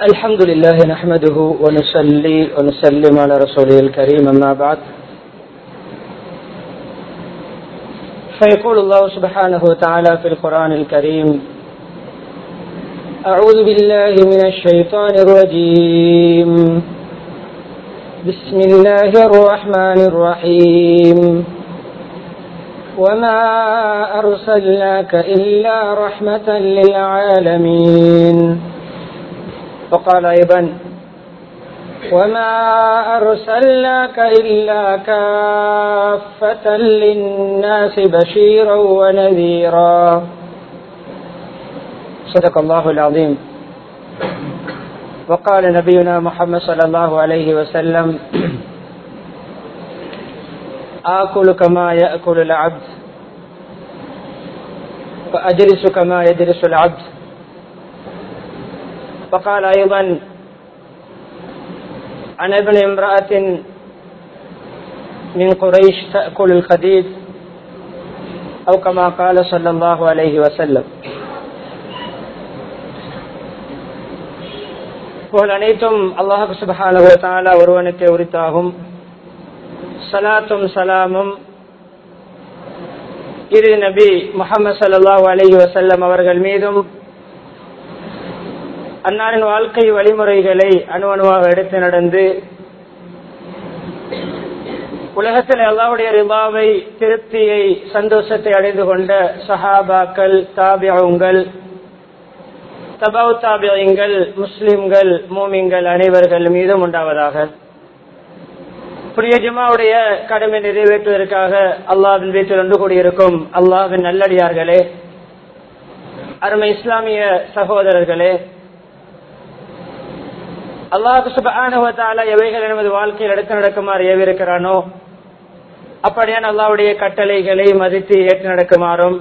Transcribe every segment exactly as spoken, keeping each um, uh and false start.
الحمد لله نحمده ونصلي ونسلم على رسوله الكريم أما بعد فيقول الله سبحانه وتعالى في القرآن الكريم أعوذ بالله من الشيطان الرجيم بسم الله الرحمن الرحيم وما أرسلناك إلا رحمة للعالمين وقال أيضا وما أرسلناك إلا كافة للناس بشيرا ونذيرا صدق الله العظيم. وقال نبينا محمد صلى الله عليه وسلم آكل كما يأكل العبد وأجلس كما يجلس العبد. وقال أيضا عن ابن امرأة من قريش تأكل الخديد أو كما قال صلى الله عليه وسلم. புகழ் அனைத்தும் அல்லாஹ் சுப்ஹானஹு வ தஆலா ஒருவனுக்கே உரித்தாகும். ஸலாத்தும் ஸலாமும் இறுதி நபி முஹம்மது ஸல்லல்லாஹு அலைஹி வஸல்லம் அவர்கள் மீதும் அன்னாரின் வாழ்க்கை வழிமுறைகளை அணுவணுவாக எடுத்து நடந்து உலகத்தில் அல்லாஹ்வுடைய ரிதாவை, திருப்தியை, சந்தோஷத்தை அடைந்து கொண்ட சஹாபாக்கள், தாபிஊன்கள், தபவு தாபிஈன்கள், முஸ்லிம்கள், மூமின்கள் அனைவர்கள் மீதும் உண்டாவதாக. புனித ஜும்ஆவுடைய கடமை நிறைவேற்றுவதற்காக அல்லாஹ்வின் வீட்டில் ஒன்று கூடியிருக்கும் அல்லாஹ்வின் நல்லடியார்களே, அருமை இஸ்லாமிய சகோதரர்களே, அல்லாஹ் சுப்ஹானஹு வ தஆலா எவைகள் நமது வாழ்க்கையில் எடுத்து நடக்குமாறு ஏவிருக்கிறானோ அப்படியான அல்லாஹ்வுடைய கட்டளைகளை மதித்து ஏற்று நடக்குமாறும்,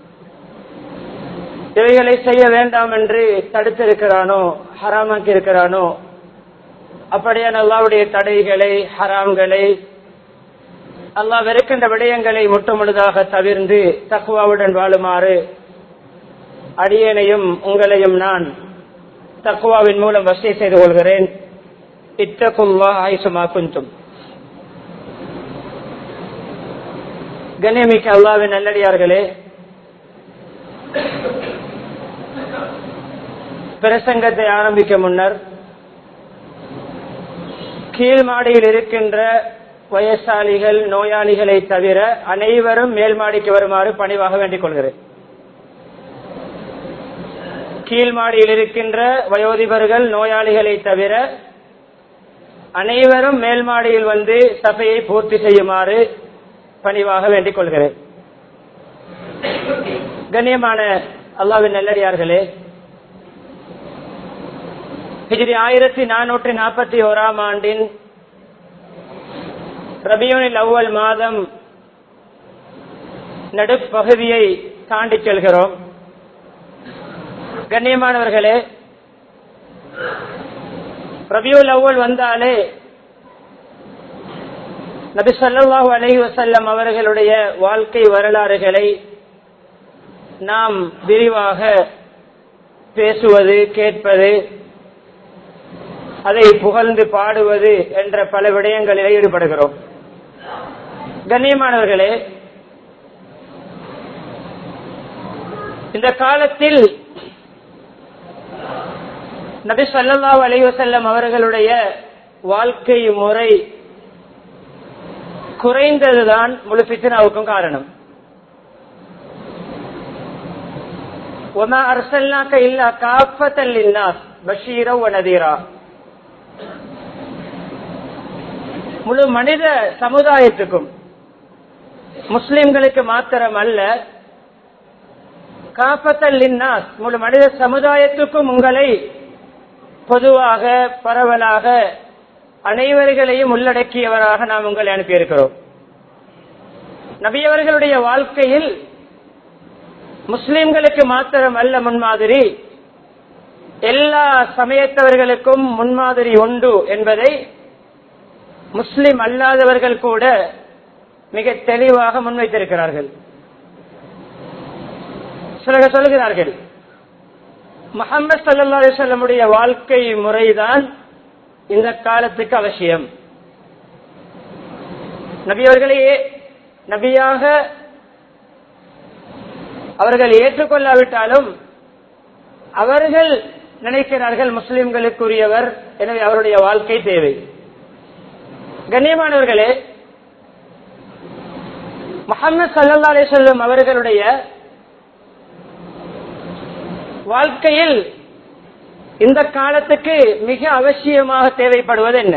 எவைகளை செய்ய வேண்டாம் என்று தடுத்திருக்கிறானோ, ஹராமாக்கி இருக்கிறானோ அப்படியான அல்லாஹ்வுடைய தடைகளை, ஹராம்களை, அல்லாஹ் வெறுக்கின்ற விடயங்களை முற்றுமுழுதாக தவிர்ந்து தக்வாவுடன் வாழுமாறு அடியேனையும் உங்களையும் நான் தக்வாவின் மூலம் வசிய செய்து கொள்கிறேன். இத்தகுல்லாஹ் ஹைசுமா குன்தும். கண்ணியமிக்க அல்லாஹ்வின் நல்லடியார்களே, பிரசங்கத்தை ஆரம்பிக்க முன்னர் கீழ் மாடியில் இருக்கின்ற வயசாளிகள், நோயாளிகளை தவிர அனைவரும் மேல் மாடிக்கு வருமாறு பணிவாக வேண்டிக் கொள்கிறேன். கீழ் மாடியில் இருக்கின்ற வயோதிபர்கள், நோயாளிகளை தவிர அனைவரும் மேல் மாடியில் வந்து சபையை பூர்த்தி செய்யுமாறு பணிவாக வேண்டிக் கொள்கிறேன். கண்ணியமான அல்லாஹ்வின் நல்லடியார்களே, ஹிஜ்ரி ஆயிரத்தி நானூற்றி நாற்பத்தி ஓராம் ஆண்டின் ரபியுல் அவ்வல் மாதம் நடுப்பகுதியை தாண்டி செல்கிறோம். கண்ணியமானவர்களே, ரபியுல் அவ்வல் வந்தாலே நபி ஸல்லல்லாஹு அலைஹி வஸல்லம் அவர்களுடைய வாழ்க்கை வரலாறுகளை நாம் விரிவாக பேசுவது, கேட்பது, அதை புகழ்ந்து பாடுவது என்ற பல விடயங்களில் ஈடுபடுகிறோம். கண்ணியமானவர்களே, இந்த காலத்தில் நபி ஸல்லல்லாஹு அலைஹி வஸல்லம் அவர்களுடைய வாழ்க்கை முறை குறைந்ததுதான் முழு ஃபித்னாவுக்கும் காரணம். வமா அர்ஸல்னாக இல்லா காஃபத்தல் லின்னாஸ் பஷீரா வ நதீரா. முழு மனித சமுதாயத்துக்கும், முஸ்லிம்களுக்கு மாத்திரம் அல்ல, காஃபத்தல் லின்னாஸ் முழு மனித சமுதாயத்துக்கும் உங்களை பொதுவாக, பரவலாக அனைவர்களையும் உள்ளடக்கியவராக நாம் உங்களை அனுப்பியிருக்கிறோம். நபியவர்களுடைய வாழ்க்கையில் முஸ்லிம்களுக்கு மாத்திரம் அல்ல முன்மாதிரி, எல்லா சமயத்தவர்களுக்கும் முன்மாதிரி உண்டு என்பதை முஸ்லிம் அல்லாதவர்கள் கூட மிக தெளிவாக முன்வைத்திருக்கிறார்கள். சிலர் சொல்கிறார்கள், முஹம்மது ஸல்லல்லாஹு அலைஹி வஸல்லமுடைய வாழ்க்கை முறைதான் இந்த காலத்துக்கு அவசியம். நபி அவர்களையே நபியாக அவர்கள் ஏற்றுக்கொள்ளாவிட்டாலும் அவர்கள் நினைக்கிறார்கள் முஸ்லிம்களுக்குரியவர், எனவே அவருடைய வாழ்க்கை தேவை. கண்ணியமானவர்களே, முஹம்மது ஸல்லல்லாஹு அலைஹி வஸல்லம் அவர்களுடைய வாழ்க்கையில் இந்த காலத்துக்கு மிக அவசியமாக தேவைப்படுவது என்ன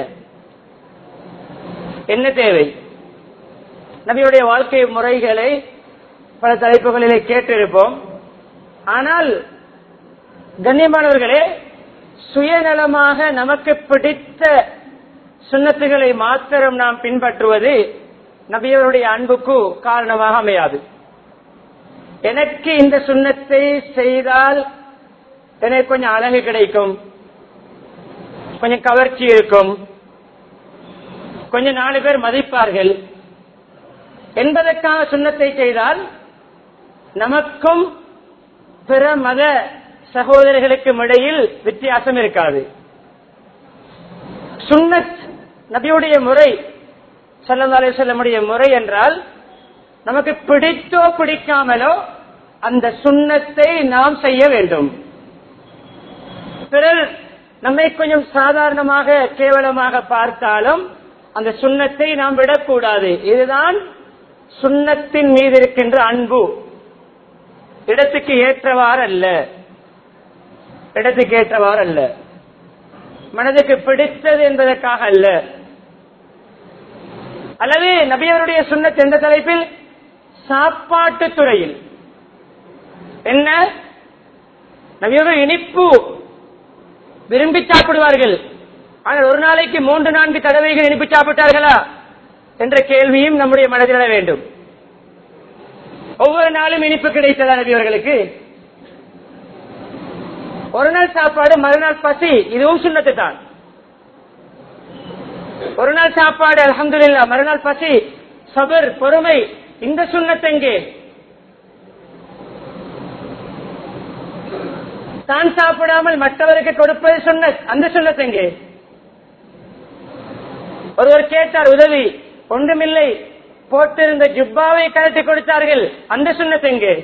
என்ன தேவை? நபியுடைய வாழ்க்கை முறைகளை பல தலைப்புகளிலே கேட்டிருப்போம். ஆனால் கண்ணியமானவர்களே, சுயநலமாக நமக்கு பிடித்த சுன்னத்துகளை மாத்திரம் நாம் பின்பற்றுவது நபியவருடைய அன்புக்கு காரணமாக அமையாது. எனக்கு இந்த சுன்னத்தை செய்தால் எனக்கு கொஞ்சம் அழகு கிடைக்கும், கொஞ்சம் கவர்ச்சி இருக்கும், கொஞ்சம் நாலு பேர் மதிப்பார்கள் என்பதற்காக சுன்னத்தை செய்தால் நமக்கும் பிற மத சகோதரர்களுக்கும் இடையில் வித்தியாசம் இருக்காது. சுன்னத் நபியுடைய முறை, ஸல்லல்லாஹு அலைஹி வஸல்லமுடைய முறை என்றால் நமக்கு பிடித்தோ பிடிக்காமலோ அந்த சுன்னத்தை நாம் செய்ய வேண்டும். பிறர் நம்மை கொஞ்சம் சாதாரணமாக கேவலமாக பார்த்தாலும் அந்த சுன்னத்தை நாம் விடக்கூடாது. இதுதான் சுன்னத்தின் மீது இருக்கின்ற அன்பு. இடத்துக்கு ஏற்றவாறு அல்ல, இடத்துக்கு ஏற்றவாறு அல்ல, மனதுக்கு பிடித்தது என்பதற்காக அல்ல. அல்லது நபியவருடைய சுன்னத் என்ற தலைப்பில் சாப்பாட்டு துறையில் என்ன, நபியவர்கள் இனிப்பு விரும்பி சாப்பிடுவார்கள், ஆனால் ஒரு நாளைக்கு மூன்று நான்கு தடவைகள் இனிப்பு சாப்பிட்டார்களா என்ற கேள்வியும் நம்முடைய மனதில் எழ வேண்டும். ஒவ்வொரு நாளும் இனிப்பு கிடைத்ததா நபியவர்களுக்கு? ஒரு நாள் சாப்பாடு மறுநாள் பசி, இதுவும் சுன்னத்து தான். ஒரு நாள் சாப்பாடு அல்ஹம்துலில்லாஹ், மறுநாள் பசி, சபர், பொறுமை, இந்த சுன்னத் எங்கே? தான் சாப்பிடாமல் மற்றவருக்கு கொடுப்பது சுன்னத், அந்த சுன்னத் எங்கே? ஒருவர் கேட்டார் உதவி, ஒன்றுமில்லை, போட்டிருந்த ஜுப்பாவை கழட்டி கொடுத்தார்கள், அந்த சுன்னத் எங்கே?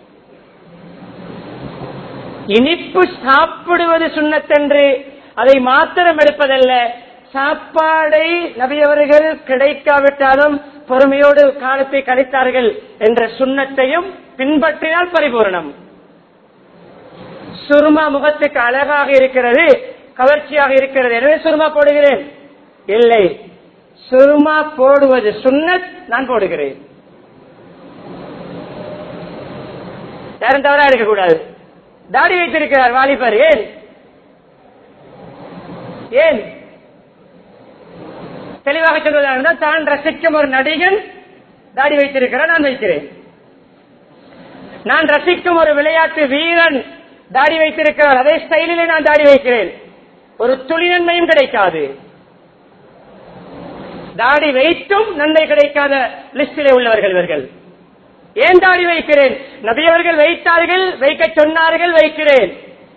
இனிப்பு சாப்பிடுவது சுன்னத் என்று அதை மாத்திரம் எடுப்பதல்ல, சாப்பாடை நபியவர்கள் கிடைக்காவிட்டாலும் பொறுமையோடு காலத்தை கழித்தார்கள் என்ற சுன்னத்தையும் பின்பற்றினால் பரிபூர்ணம். சுருமா முகத்துக்கு அழகாக இருக்கிறது, கவர்ச்சியாக இருக்கிறது, எனவே சுருமா போடுகிறேன், இல்லை, சுருமா போடுவது சுன்னத், நான் போடுகிறேன். யாரும் தவறா இருக்கக்கூடாது. தாடி வைத்திருக்கிறார் வாலிபர், ஏன் ஏன் தெளிவாக சொல்வதாக இருந்தால், தான் ரசிக்கும் ஒரு நடிகன் தாடி வைத்திருக்கிறார், நான் வைக்கிறேன். நான் ரசிக்கும் ஒரு விளையாட்டு வீரன் தாடி வைத்திருக்கிறார், அதே ஸ்டைலிலே நான் தாடி வைக்கிறேன். ஒரு துளி நன்மையும் கிடைக்காது. தாடி வைத்தும் நன்மை கிடைக்காத லிஸ்டிலே உள்ளவர்கள் இவர்கள். ஏன் தாடி வைக்கிறேன்? நபியவர்கள் வைத்தார்கள், வைக்க சொன்னார்கள், வைக்கிறேன்.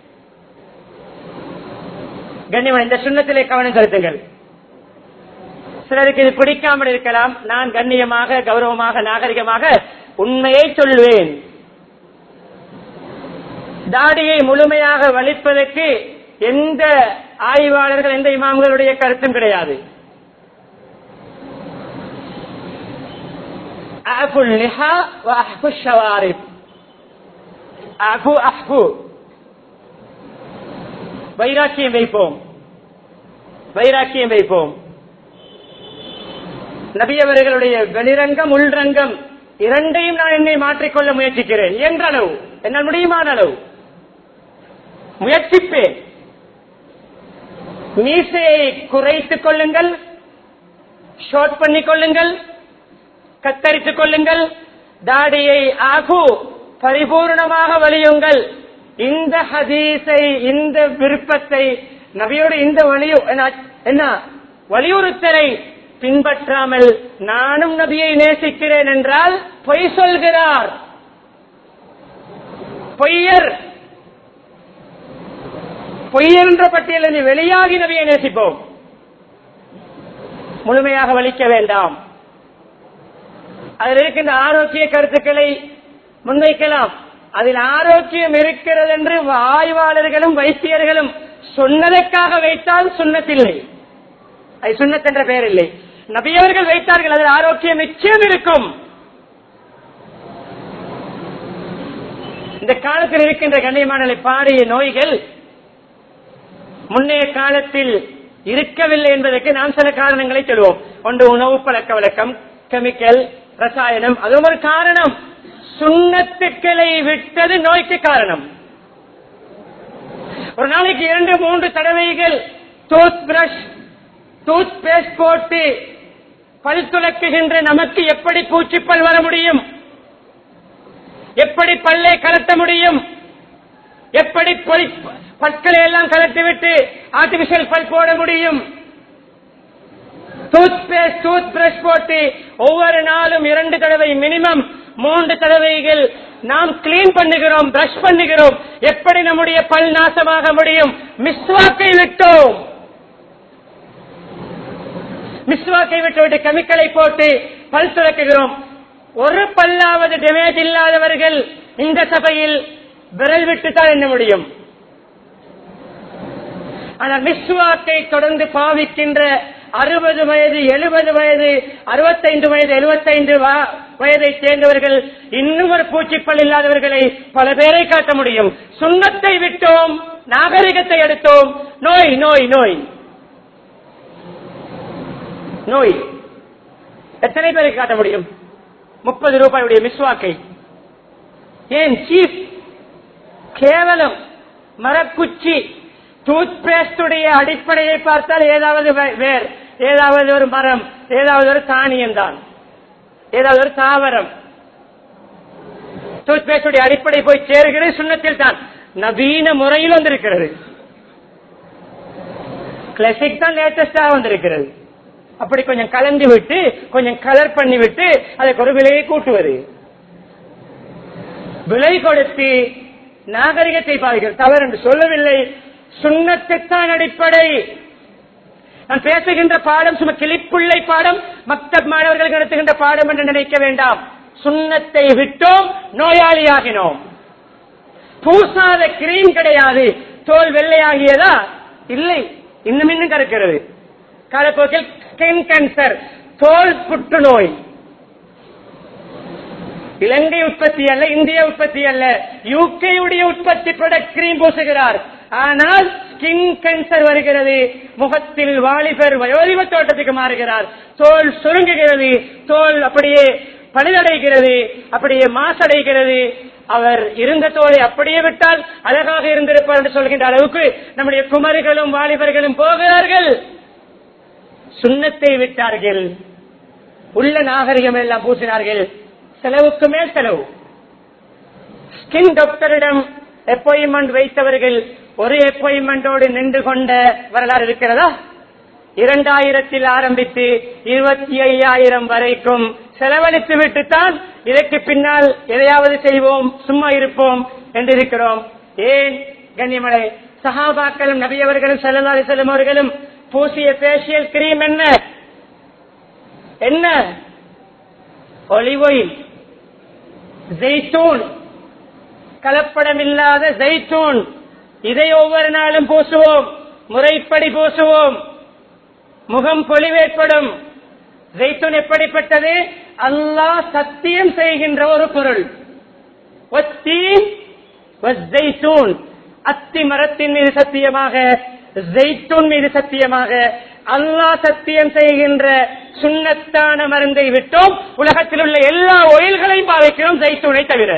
கண்ணியமான இந்த சுன்னத்திலே கவனம் செலுத்துங்கள். சிலருக்கு இது பிடிக்காமல் இருக்கலாம். நான் கண்ணியமாக, கௌரவமாக, நாகரிகமாக உண்மையை சொல்வேன். தாடியை முழுமையாக வலிப்பதற்கு எந்த ஆய்வாளர்கள், எந்த இமாம்களுடைய கருத்தும் கிடையாது. வைராக்கியம் வைப்போம், வைராக்கியம் வைப்போம். நபியவர்களுடைய வெளிரங்கம், உள்ரங்கம் இரண்டையும் நான் என்னை மாற்றிக்கொள்ள முயற்சிக்கிறேன். என்ற அளவு, என்னால் முடியுமான அளவு முயற்சிப்பேன். மீசையை குறைத்துக் கொள்ளுங்கள், ஷார்ட் பண்ணிக் கொள்ளுங்கள், கத்தரித்துக் கொள்ளுங்கள். தாடியை ஆகு பரிபூர்ணமாக வலியுங்கள். இந்த ஹதீஸை, இந்த விருப்பத்தை, நபியோடு இந்த வலியு என்ன வலியுறுத்தலை பின்பற்றாமல் நானும் நபியை நேசிக்கிறேன் என்றால் பொய் சொல்கிறார், பொய்யர். பொய் என்ற பட்டியலில் வெளியாகி நபியை நேசிப்போம். முழுமையாக வலிக்க வேண்டாம். அதில் இருக்கின்ற ஆரோக்கிய கருத்துக்களை முன்வைக்கலாம். அதில் ஆரோக்கியம் இருக்கிறது என்று ஆய்வாளர்களும் வைத்தியர்களும் சொன்னதற்காக வைத்தால் சுன்னத்தில்லை, அது சுன்னத் என்ற பெயர் இல்லை. நபியவர்கள் வைத்தார்கள், அதில் ஆரோக்கியம் நிச்சயம் இருக்கும். இந்த காலத்தில் இருக்கின்ற கண்ணியமான பாரிய நோய்கள் முன்னைய காலத்தில் இருக்கவில்லை என்பதற்கு நாம் சில காரணங்களை சொல்வோம். ஒன்று உணவு பழக்க வழக்கம், கெமிக்கல், ரசாயனம், அதுவும் ஒரு காரணம். சுண்ணத்துக்களை விட்டது நோய்க்கு காரணம். ஒரு நாளைக்கு இரண்டு மூன்று தடவைகள் டூத் பிரஷ் டூத் பேஸ்ட் போட்டு பல் துலக்குகின்ற நமக்கு எப்படி பூச்சிப்பல் வர முடியும்? எப்படி பல்லை கலட்ட முடியும்? எப்படி பற்களை எல்லாம் கலட்டிவிட்டு ஆர்டிபிஷியல் பல் போட முடியும்? டூத் பேஸ்ட் டூத் பிரஷ் போட்டு ஒவ்வொரு நாளும் இரண்டு தடவை மினிமம் மூன்று தடவைகள் நாம் கிளீன் பண்ணுகிறோம், பிரஷ் பண்ணுகிறோம். எப்படி நம்முடைய பல் நாசமாக முடியும்? மிஸ்வாக்கை விட்டோம். மிஸ்வாக்கை விட்டு கெமிக்கலை போட்டு பல் துலக்குகிறோம். ஒரு பல்லாவது டேமேஜ் இல்லாதவர்கள் இந்த சபையில் விரல் விட்டுத்தான் என்ன முடியும். ஆனால் மிஸ்வாக்கை தொடர்ந்து பாவிக்கின்ற அறுபது வயது எழுபது வயது அறுபத்தைந்து வயது எழுபத்தைந்து வயதை சேர்ந்தவர்கள் இன்னும் ஒரு பூச்சிப்பல் இல்லாதவர்களை பல பேரை காட்ட முடியும். சுண்ணத்தை விட்டோம், நாகரிகத்தை எடுத்தோம். நோய் நோய் நோய் நோய் எத்தனை பேரை காட்ட முடியும்? முப்பது ரூபாயுடைய மிஸ்வாக்கை ஏன் சீப், கேவலம், மரக்குச்சி. டூத் பேஸ்டுடைய அடிப்படையை பார்த்தால் ஏதாவது வேர், ஏதாவது ஒரு மரம், ஏதாவது ஒரு தானியம் தான், ஏதாவது ஒரு தாவரம். டூத் பேஸ்டுடைய அடிப்படை போய் சேருகிறது சுண்ணத்தில் தான். நவீன முறையில் வந்திருக்கிறது, கிளாசிக் தான் லேட்டஸ்டாக வந்திருக்கிறது. அப்படி கொஞ்சம் கலந்து விட்டு கொஞ்சம் கலர் பண்ணி விட்டு அதுக்கு ஒரு விலையை கூட்டுவது, விலை கொடுத்து நாகரிகத்தை பாதிக்கிறது. தவறு என்று சொல்லவில்லை, சுண்ணத்துத்தான் அடிப்படை. நான் பேசுகின்ற பாடம் சும்மா கிளிப்புள்ளை பாடம், மக்தப் மாணவர்கள் நடத்துகின்ற பாடம் என்று நினைக்க வேண்டாம். சுண்ணத்தை விட்டோம், நோயாளியாகினோம். பூசாத கிரீம் கிடையாது, தோல் வெள்ளையாகியதா? இல்லை, இன்னும் இன்னும் கறக்கிறது. காலப்போக்கில் ஸ்கின் கேன்சர், தோல் புற்றுநோய். இலங்கை உற்பத்தி அல்ல, இந்திய உற்பத்தி அல்ல, யூகேயுடைய உற்பத்தி ப்ராடக்ட் கிரீம் பூசுகிறார். ஆனால் ஸ்கின் கேன்சர் வருகிறது, முகத்தில் வாலிபர் வயோதிப தோட்டத்துக்கு மாறுகிறார், தோல் சுருங்குகிறது, தோல் அப்படியே பழுதடைகிறது, அப்படியே மாசடைகிறது. அவர் இருந்த தோலை அப்படியே விட்டால் அழகாக இருந்திருப்பார் என்று சொல்கின்ற அளவுக்கு நம்முடைய குமரிகளும் வாலிபர்களும் போகிறார்கள். சுண்ணத்தை விட்டார்கள், உள்ள நாகரிகம் எல்லாம் பூசினார்கள். செலவுக்கு மேல் செலவு. ஸ்கின் டாக்டரிடம் அப்பாயின்மெண்ட் வைத்தவர்கள் ஒரு அப்பாயின்மெண்டோடு நின்று கொண்ட வரலாறு இருக்கிறதா? இரண்டாயிரத்தில் ஆரம்பித்து இருபத்தி ஐயாயிரம் வரைக்கும் செலவழித்து விட்டுத்தான் இதற்கு பின்னால் எதையாவது செய்வோம், சும்மா இருப்போம் என்று இருக்கிறோம். ஏன் கண்ணியமலை சஹாபாக்களும் நபியவர்களும் ஸல்லல்லாஹு அலைஹி வஸல்லம் அவர்களும் பூசிய ஃபேஷியல் கிரீம் என்ன என்ன ஒலிவ் ஆயில், ஜெய்தூன், கலப்படமில்லாத ஜெய்தூன். இதை ஒவ்வொரு நாளும் பூசுவோம், முறைப்படி பூசுவோம், முகம் பொலிவேற்படும். ஜெய்தூன் எப்படிப்பட்டது? அல்லாஹ் சத்தியம் செய்கின்ற ஒரு பொருள். அத்தி மரத்தின் மீது சத்தியமாக, ஜெய்தூன் மீது சத்தியமாக, அல்லாஹ் சத்தியம் செய்கின்ற சுன்னத்தான மருந்தை விட்டோம். உலகத்தில் உள்ள எல்லா ஒயில்களையும் பாவிக்கிறோம், ஜெய்தூனை தவிர.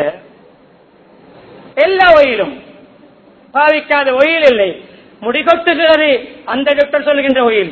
எல்லா ஒயிலும் பாவிக்காத ஒயில் இல்லை. முடிகொட்டுகிறது அந்த டாக்டர் சொல்கின்ற ஒயில்.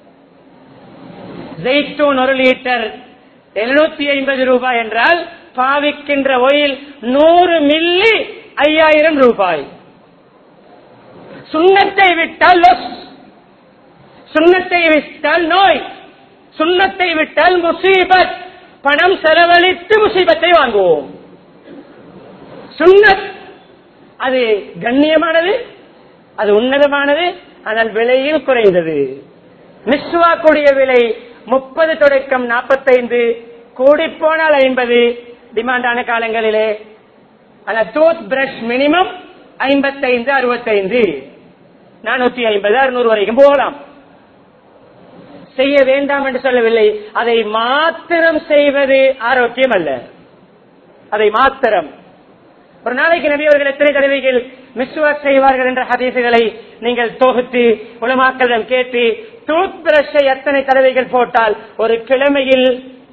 ஜெய்தூன் ஒரு லிட்டர் எழுநூத்தி ஐம்பது ரூபாய் என்றால் பாவிக்கின்ற ஒயில் நூறு மில்லி ஐயாயிரம் ரூபாய். சுண்ணத்தை விட்டால் சுண்ணத்தை விட்டால் நோய், சுண்ணத்தை விட்டால் முசீபத். பணம் செலவழித்து முசீபத்தை வாங்குவோம். சுன்னத் அது கண்ணியமானது, அது உன்னதமானது, ஆனால் விலையில் குறைந்தது. மிஸ்வாக்குடைய விலை முப்பது தொடக்கம் நாற்பத்தைந்து, கூடி போனால் ஐம்பது டிமாண்டான காலங்களிலே. ஆனால் டூத் பிரஷ் மினிமம் ஐம்பத்தைந்து அறுபத்தைந்து, நானூத்தி ஐம்பது அறுநூறு வரைக்கும் போகலாம். செய்ய வேண்டாம் என்று சொல்லவில்லை, அதை மாத்திரம் செய்வது ஆரோக்கியம் அல்ல. அதை மாத்திரம் ஒரு நாளைக்கு நபி அவர்கள் எத்தனை தடவைகள் மிஸ்வாக் செய்வார்கள் என்ற ஹதீசுகளை நீங்கள் தொகுத்து உலமாக்களிடம் கேட்டு டூத் பிரஷை எத்தனை தடவைகள் போட்டால் ஒரு கிழமையில்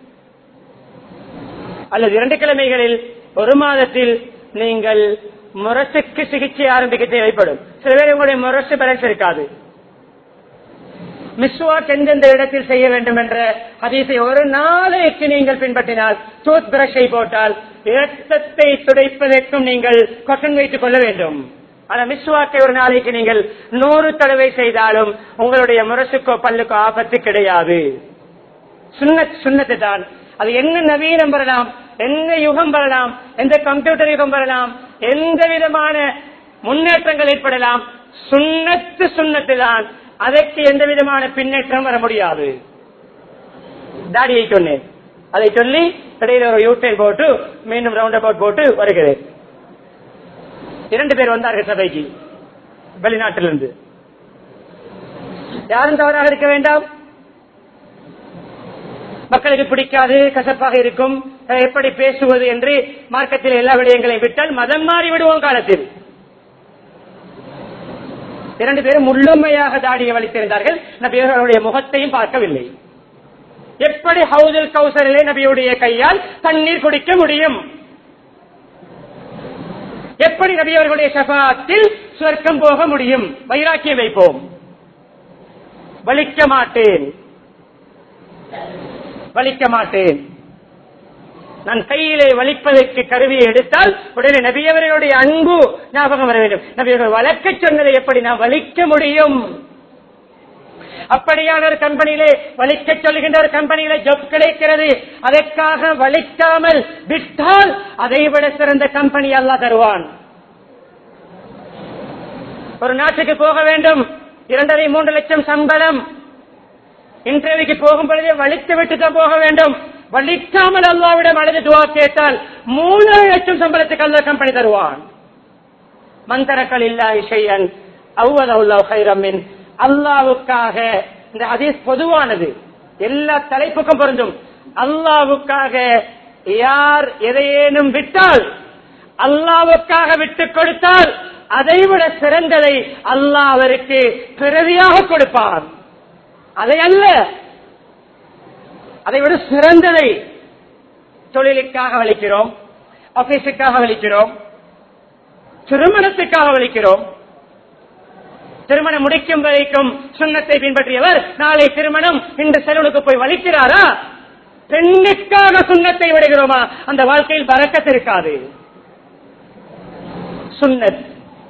அல்லது இரண்டு கிழமைகளில் ஒரு மாதத்தில் நீங்கள் முரசுக்கு சிகிச்சை ஆரம்பிக்க தேவைப்படும். சில பேர் உங்களுடைய முரசு பேலன்ஸ் இருக்காது. மிஸ்வாக் எந்தெந்த இடத்தில் செய்ய வேண்டும் என்ற ஹதீஸை ஒரு நாளைக்கு நீங்கள் பின்பற்றினால், டூத் பிரஷை போட்டால் இரத்தத்தை துடைப்பதற்கும் நீங்கள் கொட்டன் வைத்துக் கொள்ள வேண்டும். ஆனால் மிஸ்வாக்கை ஒரு நாளைக்கு நீங்கள் நூறு தடவை செய்தாலும் உங்களுடைய முரசுக்கோ பல்லுக்கோ ஆபத்து கிடையாது. சுன்னத் சுன்னத்து தான். அது என்ன நவீனம் வரலாம், என்ன யுகம் வரலாம், எந்த கம்ப்யூட்டர் யுகம் வரலாம், எந்த விதமான முன்னேற்றங்கள் ஏற்படலாம், சுன்னத்து சுன்னத்து தான். அதற்கு எந்த விதமான பின்னேற்றம் வர முடியாது. தாடியை சொன்னேன், அதை சொல்லி இடையில ஒரு யூட்டைல் போட்டு மீண்டும் ரவுண்ட் அபவுட் போட்டு வருகிறேன். இரண்டு பேர் வந்தார்கள் சபைக்கு வெளிநாட்டிலிருந்து. யாரும் தவறாக இருக்க வேண்டாம். மக்களுக்கு பிடிக்காது, கசப்பாக இருக்கும், எப்படி பேசுவது என்று மார்க்கத்தில் எல்லா விடயங்களையும் விட்டால் மதம் மாறி விடுவோம் காலத்தில். இரண்டு பேரும் முழுமையாக தாடியை வலித்திருந்தார்கள். நபியர்களுடைய முகத்தையும் பார்க்கவில்லை. எப்படி ஹவுதுல் கௌசரிலே நபியுடைய கையால் தண்ணீர் குடிக்க முடியும்? எப்படி நபியவர்களுடைய ஷஃபாத்தில் சொர்க்கம் போக முடியும்? வைராக்கியம் வைப்போம். வலிக்க மாட்டேன், வலிக்க மாட்டேன். நான் கையிலே வலிப்பதற்கு கருவியை எடுத்தால் உடனே நபியவர்களுடைய அன்பு ஞாபகம் வர வேண்டும். நபியவர்கள் வளர்க்க சொன்னதை எப்படி நான் வலிக்க முடியும்? அப்படியான ஒரு கம்பெனியிலே வலிக்க சொல்லுகின்ற ஒரு கம்பெனியில ஜாப் கிடைக்கிறது. அதற்காக வலிக்காமல் விட்டால் அதை விட சிறந்த கம்பெனி அல்லாஹ் தருவான். ஒரு நாட்டுக்கு போக வேண்டும், இரண்டரை மூன்று லட்சம் சம்பளம். இன்டர்வியூக்கு போகும் பொழுதே வலித்து விட்டு தான் போக வேண்டும். வலிக்காமல் அல்லாஹ்விடம் அழுது துஆ கேட்டால் மூணு லட்சம் சம்பளத்துக்கு அல்லாஹ் கம்பெனி தருவான். மந்தரக்கல் இல்லாஹி ஷைஅன் அவ்வதல்லாஹு கைரம் மின். அல்லாஹ்வுக்காக, இந்த ஹதீஸ் பொதுவானது, எல்லா தலைப்புக்கும் பொருந்தும். அல்லாஹ்வுக்காக யார் எதையேனும் விட்டால், அல்லாஹ்வுக்காக விட்டுக் கொடுத்தால் அதைவிட சிறந்ததை அல்லாஹ் அவருக்கு பிறவியாக கொடுப்பார். அதை அல்ல, அதை விட சிறந்ததை. தொழிலுக்காக வலிக்கிறோம், ஆபீஸுக்காக வலிக்கிறோம், திருமணத்துக்காக வலிக்கிறோம். திருமணம் முடிக்கும் வரைக்கும் சுன்னத்தை பின்பற்றியவர் நாளை திருமணம் இன்று செலவுக்கு போய் வலிக்கிறாரா? பெண்ணுக்காக சுன்னத்தை விடுகிறோமா? அந்த வாழ்க்கையில் பரக்கத் இருக்காது. சுன்னத்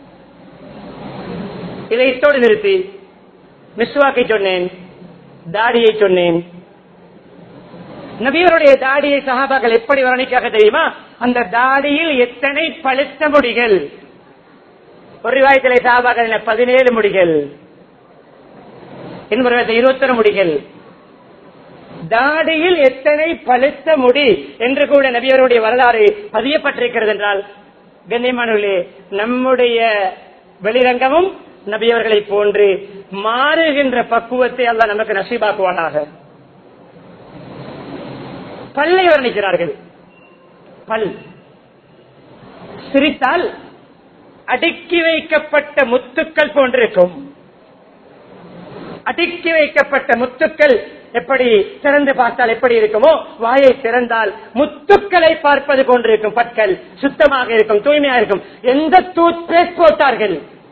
இதை இத்தோடு நிறுத்தி மிஸ்வாக்கை சொன்னேன், தாடியை சொன்னேன். நபியருடைய தாடியை சஹாபாக்கள் எப்படி வர்ணிக்காக தெரியுமா? அந்த தாடியில் எத்தனை பழுத்த முடிகள். ஒரு ரிவாயத்திலே சஹாபாக்கள் பதினேழு முடிகள், இன்னொரு இருபத்தி ஒரு முடிகள். தாடியில் எத்தனை பழுத்த முடி என்று கூட நபியருடைய வரலாறு பதியப்பட்டிருக்கிறது என்றால், கண்ணியமானவர்களே, நம்முடைய வெளிரங்கமும் நபியவர்களை போன்று மாறுகின்ற பக்குவத்தை அல்லாஹ் நமக்கு நசீபாக்குவானாக. பல்லை வர்ணிக்கிறார்கள். பல் சிரித்தால் அடுக்கி வைக்கப்பட்ட முத்துக்கள் போன்றிருக்கும். அடுக்கி வைக்கப்பட்ட முத்துக்கள் எப்படி திறந்து பார்த்தால் எப்படி இருக்குமோ, வாயை திறந்தால் முத்துக்களை பார்ப்பது போன்றிருக்கும். பற்கள் சுத்தமாக இருக்கும், தூய்மையாக இருக்கும். எந்த டூத் பேஸ்ட் போட்டார்கள்?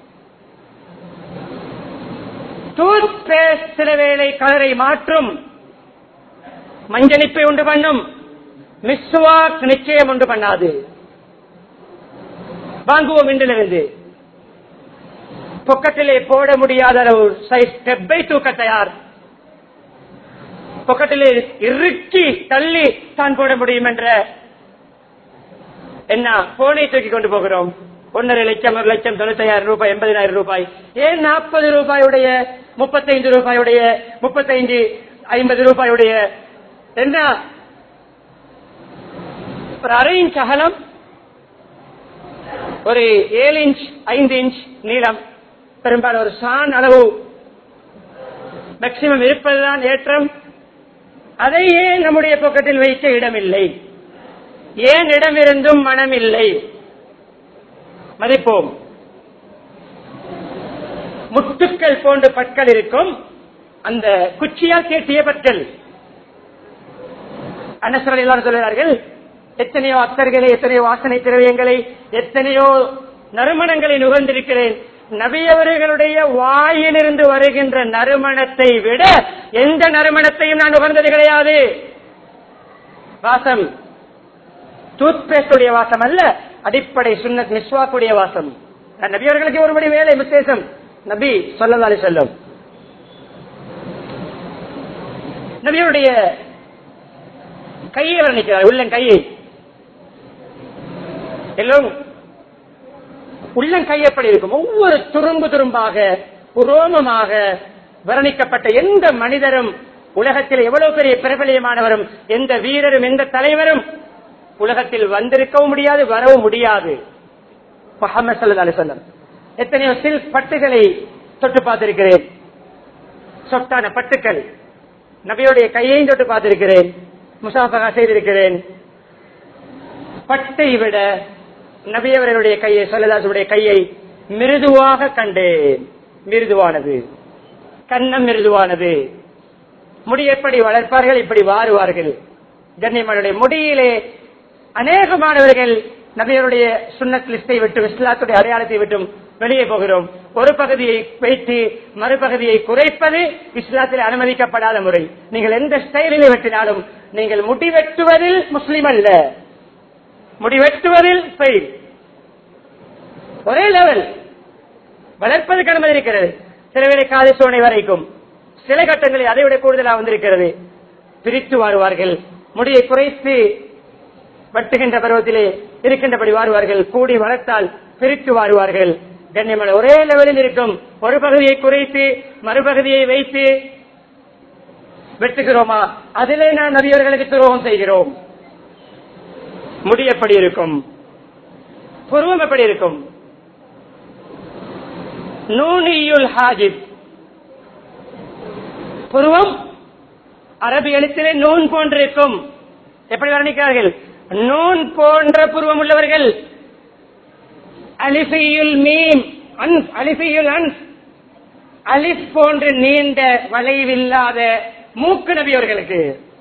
டூத் பேஸ்ட் சில வேளை கலரை மாற்றும், மஞ்சளிப்பை உண்டு பண்ணும். மிஸ்வாக் நிச்சயம் உண்டு பண்ணாது. வாங்குவோம் இன்றிலிருந்து. பொக்கட்டிலே போட முடியாத அளவு சைஸ் ஸ்டெப்பை தூக்க தயார். பொக்கட்டிலே இறுக்கி தள்ளி தான் போட முடியும் என்ற என்ன போனை தூக்கி கொண்டு போகிறோம். ஒன்னரை லட்சம் ஒரு லட்சம் தொண்ணூத்தாயிரம் ரூபாய் எண்பதாயிரம் ரூபாய் ஏன் நாற்பது ரூபாயுடைய முப்பத்தைந்து ரூபாயுடைய முப்பத்தைந்து ஐம்பது ரூபாயுடைய என்ன ஒரு அரை இன்ச் அகலம் ஒரு ஏழு இன்ச் ஐந்து இன்ச் நீளம் பெரும்பாலும் ஒரு சான் அளவு மேக்சிமம் இருப்பதுதான் ஏற்றம். அதையே நம்முடைய பாக்கெட்டில் வைக்க இடமில்லை. ஏன் இடம் இருந்தும் மனம் இல்லை? மதிப்போம். முட்டுக்கள் போன்ற பற்கள் இருக்கும், அந்த குச்சியால் கேட்டிய பற்கள். அனஸ்வரர் எல்லாரும் சொல்கிறார்கள், எத்தனையோ அத்தர்களை, எத்தனையோ வாசனை திரவியங்களை, எத்தனையோ நறுமணங்களை நுகர்ந்திருக்கிறேன். நபியவர்களுடைய வாயிலிருந்து வருகின்ற நறுமணத்தை விட எந்த நறுமணத்தையும் நான் நுகர்ந்தது கிடையாது. வாசம் டூத் பேஸ்டுடைய வாசம் அல்ல, அடிப்படை சுன்னத் மிஸ்வாக்குடைய வாசம். நபியவர்களுக்கு ஒருபடி வேலை விசேஷம். நபி ஸல்லல்லாஹு அலைஹி வஸல்லம் நபியுடைய கையை வர்ணிக்கிறார், உள்ளங்கையை. எல்லோரும் உள்ளங்கை எப்படி இருக்கும்? ஒவ்வொரு துரும்பு துரும்பாக உரோமமாக வர்ணிக்கப்பட்ட எந்த மனிதரும் உலகத்தில் எவ்வளவு பெரிய பிரபலியமானவரும் எந்த வீரரும் எந்த தலைவரும் உலகத்தில் வந்திருக்கவும் முடியாது, வரவும் முடியாது. முஹம்மது ஸல்லல்லாஹு அலைஹி வஸல்லம் எத்தனையோ சில்க் பட்டுகளை தொட்டு பார்த்திருக்கிறேன், சொட்டான பட்டுக்கள். நபியுடைய கையையும் தொட்டு பார்த்திருக்கிறேன், முசாஃபகா செய்திருக்கிறேன். பட்டை விட நபியவர்களுடைய கையை, ஸல்லல்லாஹு கையை மிருதுவாக கண்டேன். மிருதுவானது, கண்ணம் மிருதுவானது. முடி எப்படி வளர்ப்பார்கள், இப்படி வாருவார்கள். கண்ணியமானுடைய முடியிலே அநேகமானவர்கள் நபியருடைய சுன்னத் லிஸ்டை விட்டு, இஸ்லாத்துடைய அடையாளத்தை விட்டும் வெளியே போகிறோம். ஒரு பகுதியை வைத்து மறுபகுதியை குறைப்பது இஸ்லாத்தில் அனுமதிக்கப்படாத முறை. நீங்கள் எந்த ஸ்டைலில் வெட்டினாலும் நீங்கள் முடி வெட்டுவதில் முஸ்லிம் அல்ல, முடி வெட்டுவதில் ஃபெயில். ஒரே லெவல். வளர்ப்பதற்கு அனுமதி இருக்கிறது. சில வேளை காதை சோனை வரைக்கும், சில கட்டங்களில் அதை விட கூடுதலாக வந்திருக்கிறது. பிரித்து வாருவார்கள். முடியை குறைத்து வெட்டுகின்ற பருவத்திலே இருக்கின்றபடி வாருவார்கள். கூடி வளர்த்தால் பிரித்து வாருவார்கள். கண்ணியமான ஒரே லெவலில் இருக்கும். ஒரு பகுதியை குறைத்து மறுபகுதியை வைத்து வெட்டுகிறோமா? அதிலே நான் நபியவர்களுக்கு துரோகம் செய்கிறோம். முடி எப்படி இருக்கும்? புருவம் எப்படி இருக்கும்? நூனியுல் ஹாஜிப், புருவம் அரபி எழுத்திலே நூன் போன்றிருக்கும். எப்படி வர்ணிக்கிறார்கள்? நூன் போன்ற புருவம் உள்ளவர்கள். அலிஃபியுல் மீம், அன்ஸ், அலிஃபியுல் அன்ஸ், அலிஃப் போன்று நீண்ட வளைவில்லாத மூக்கு நபியவர்களுக்கு.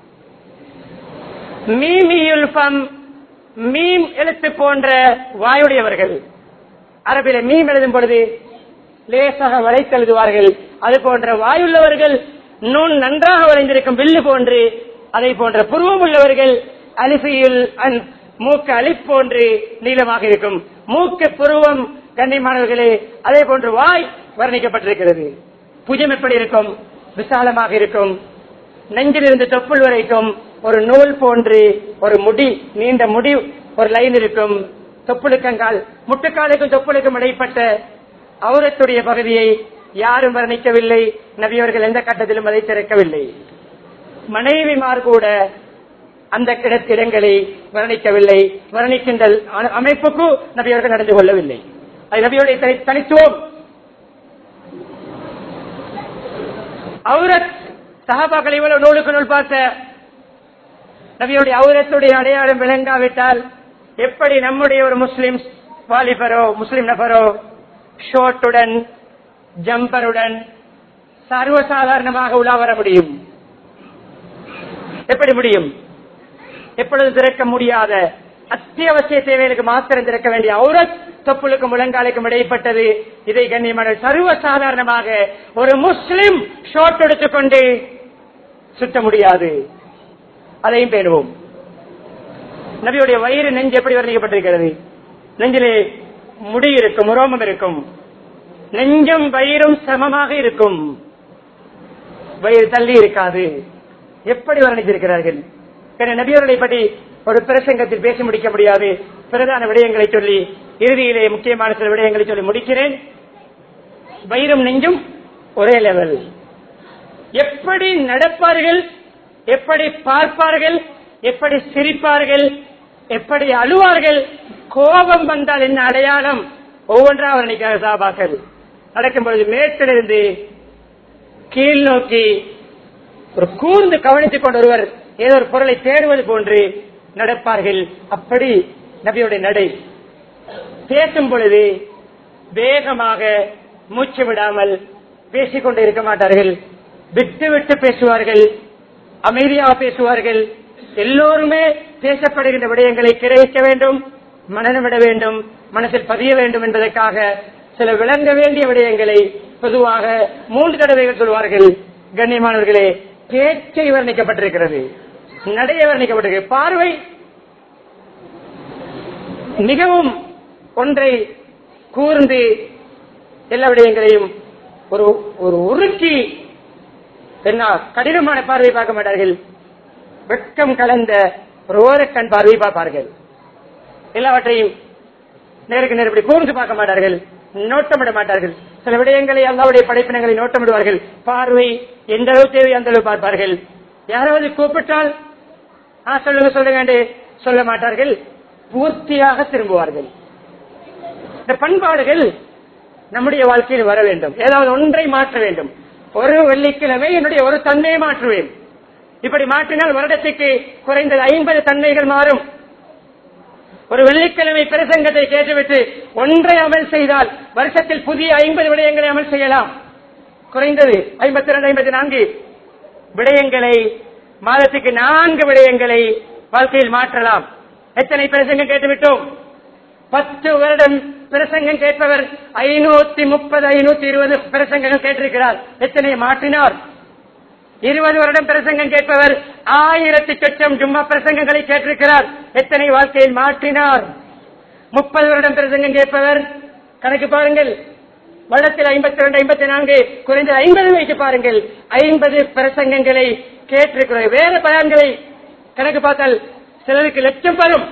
மீமியுல் ஃபம், மீம் எழுத்து போன்ற வாயுடையவர்கள். அரபில மீம் எழுதும் பொழுது லேசாக வளைத்து எழுதுவார்கள். அது போன்ற வாயுள்ளவர்கள். நூன் நன்றாக வளைந்திருக்கும் வில்லு போன்று அதை போன்ற புருவம் உள்ளவர்கள். அலிஃபியுல் அன், மூக்கு அலிஃப் போன்று நீளமாக இருக்கும். மூக்கு புருவம் கண்ணியமானவர்களே, அதே போன்று வாய் வர்ணிக்கப்பட்டிருக்கிறது. புஜம் எப்படி இருக்கும்? விசாலமாக இருக்கும். நெஞ்சிலிருந்து தொப்புள் வரைக்கும் ஒரு நூல் போன்று ஒரு முடி, நீண்ட முடி, ஒரு லைன் இருக்கும். தொப்புளுக்கங்கால், முட்டுக்காலுக்கும் தொப்புளுக்கும் இடைப்பட்ட அவுரத்துடைய பகுதியை யாரும் வர்ணிக்கவில்லை. நபியவர்கள் எந்த கட்டத்திலும் அதை திறக்கவில்லை. மனைவிமார் கூட அந்த இடங்களை வர்ணிக்கவில்லை. வர்ணிக்கின்ற அமைப்புக்கு நபியவர்கள் நடந்து கொள்ளவில்லை. அது நபியுடைய தனித்துவம். அவுரத் சஹாபாக்கள் இவ்வளவு நூலுக்கு நூல் பார்த்த நபியுடைய அவுரத்துடைய அடையாளம் விளங்காவிட்டால் எப்படி நம்முடைய ஒரு முஸ்லிம் வாலிபரோ முஸ்லிம் நபரோ ஷோட்டுடன் ஜம்பருடன் சர்வசாதாரணமாக உலா வர முடியும்? எப்படி முடியும்? எப்பொழுது திறக்க முடியாத அத்தியாவசிய தேவைகளுக்கு மாத்திரம் திறக்க வேண்டிய அவுரத் தொப்புளுக்கும் முழங்காலுக்கும் இடைப்பட்டது. இதை கண்ணியமான சர்வசாதாரணமாக ஒரு முஸ்லிம் ஷோட் எடுத்துக்கொண்டு சுத்த முடியாது. அதையும் பேணுவோம். நபியுடைய வயிறு, நெஞ்சு எப்படி வர்ணிக்கப்பட்டிருக்கிறது? நெஞ்சிலே முடி இருக்கும், உரோமம் இருக்கும். நெஞ்சும் வயிறும் சமமாக இருக்கும். வயிறு தள்ளி இருக்காது. எப்படி வர்ணித்திருக்கிறார்கள்? நபியவர்களை பற்றி ஒரு பிரசங்கத்தில் பேசி முடிக்க முடியாது. பிரதான விடயங்களை சொல்லி இறுதியிலே முக்கியமான சில விடயங்களை சொல்லி முடிக்கிறேன். வயிறும் நெஞ்சும் ஒரே லெவல். எப்படி நடப்பார்கள், எப்படி பார்ப்பார்கள், எப்படி சிரிப்பார்கள், எப்படி அழுவார்கள், கோபம் வந்தால் என்ன அடையாளம், ஒவ்வொன்றாக வர்ணிக்கிறார் சஹாபாக்கள். நடக்கும் பொழுது மேட்டிலிருந்து கீழ் நோக்கி ஒரு கூர்ந்து கவனித்துக் கொண்டு ஒருவர் ஏதோ ஒரு பொருளை தேடுவது போன்று நடப்பார்கள். அப்படி நபியுடைய நடை. பேசும் பொழுது வேகமாக மூச்சு விடாமல் பேசிக்கொண்டு இருக்க மாட்டார்கள். விட்டு விட்டு பேசுவார்கள், அமைதியாக பேசுவார்கள். எல்லோருமே பேசப்படுகின்ற விடயங்களை கிரகிக்க வேண்டும், மனநமிட வேண்டும், மனசில் பதிய வேண்டும் என்பதற்காக சில விளங்க வேண்டிய விடயங்களை பொதுவாக மூன்று தடவைகள் சொல்வார்கள். கண்ணியமானவர்களே, பேச்சை வர்ணிக்கப்பட்டிருக்கிறது, நடைய வர்ணிக்கப்பட்டிருக்கிறது, பார்வை மிகவும் ஒன்றை கூர்ந்து எல்லா விடயங்களையும் ஒரு ஒரு உருக்கி என்ன கடினமான பார்வை பார்க்க மாட்டார்கள். வெட்கம் கலந்த ஒரு ஓரக்கண் பார்வை பார்ப்பார்கள். எல்லாவற்றையும் நேருக்கு நேரப்படி கூர்ந்து பார்க்க மாட்டார்கள், நோட்டமிட மாட்டார்கள். சில விடயங்களை அல்லாஹ்வுடைய படைப்பினங்களை நோட்டமிடுவார்கள். பார்வை எந்த அளவு தேவை அந்த அளவு பார்ப்பார்கள். யாராவது கூப்பிட்டால் ஆ சொல்லுங்க சொல்லுங்க என்று சொல்ல மாட்டார்கள், பூர்த்தியாக திரும்புவார்கள். இந்த பண்பாடுகள் நம்முடைய வாழ்க்கையில் வர வேண்டும். ஏதாவது ஒன்றை மாற்ற வேண்டும். ஒரு வெள்ளிக்கிழமை என்னுடைய ஒரு தன்மையை மாற்றுவேன். இப்படி மாற்றினால் வருடத்துக்கு குறைந்தது ஐம்பது தன்மைகள் மாறும். ஒரு வெள்ளிக்கிழமை பிரசங்கத்தை கேட்டுவிட்டு ஒன்றை அமல் செய்தால் வருஷத்தில் புதிய ஐம்பது விடயங்களை அமல் செய்யலாம். குறைந்தது ஐம்பத்தி இரண்டு ஐம்பத்தி நான்கு விடயங்களை, மாதத்துக்கு நான்கு விடயங்களை வாழ்க்கையில் மாற்றலாம். எத்தனை பிரசங்கம் கேட்டுவிட்டோம்? பத்து வருடம் பிரசங்கம் கேட்பவர் ஐநூத்தி முப்பது ஐநூத்தி இருபது பிரசங்கங்கள் கேட்டிருக்கிறார். எத்தனை மாற்றினார்? இருபது வருடம் பிரசங்கம் கேட்பவர் ஆயிரத்தி சொச்சம் ஜும்மா பிரசங்கங்களை கேட்டிருக்கிறார். எத்தனை வாழ்க்கையில் மாற்றினார்? முப்பது வருடம் பிரசங்கம் கேட்பவர் கணக்கு பாருங்கள், வருடத்தில் ஐம்பத்தி இரண்டு ஐம்பத்தி நான்கு குறைந்த ஐம்பது வைத்து பாருங்கள், ஐம்பது பிரசங்கங்களை கேட்டிருக்கிறார். வேறு பலன்களை கணக்கு பார்த்தால் சிலருக்கு லட்சம் வரும்.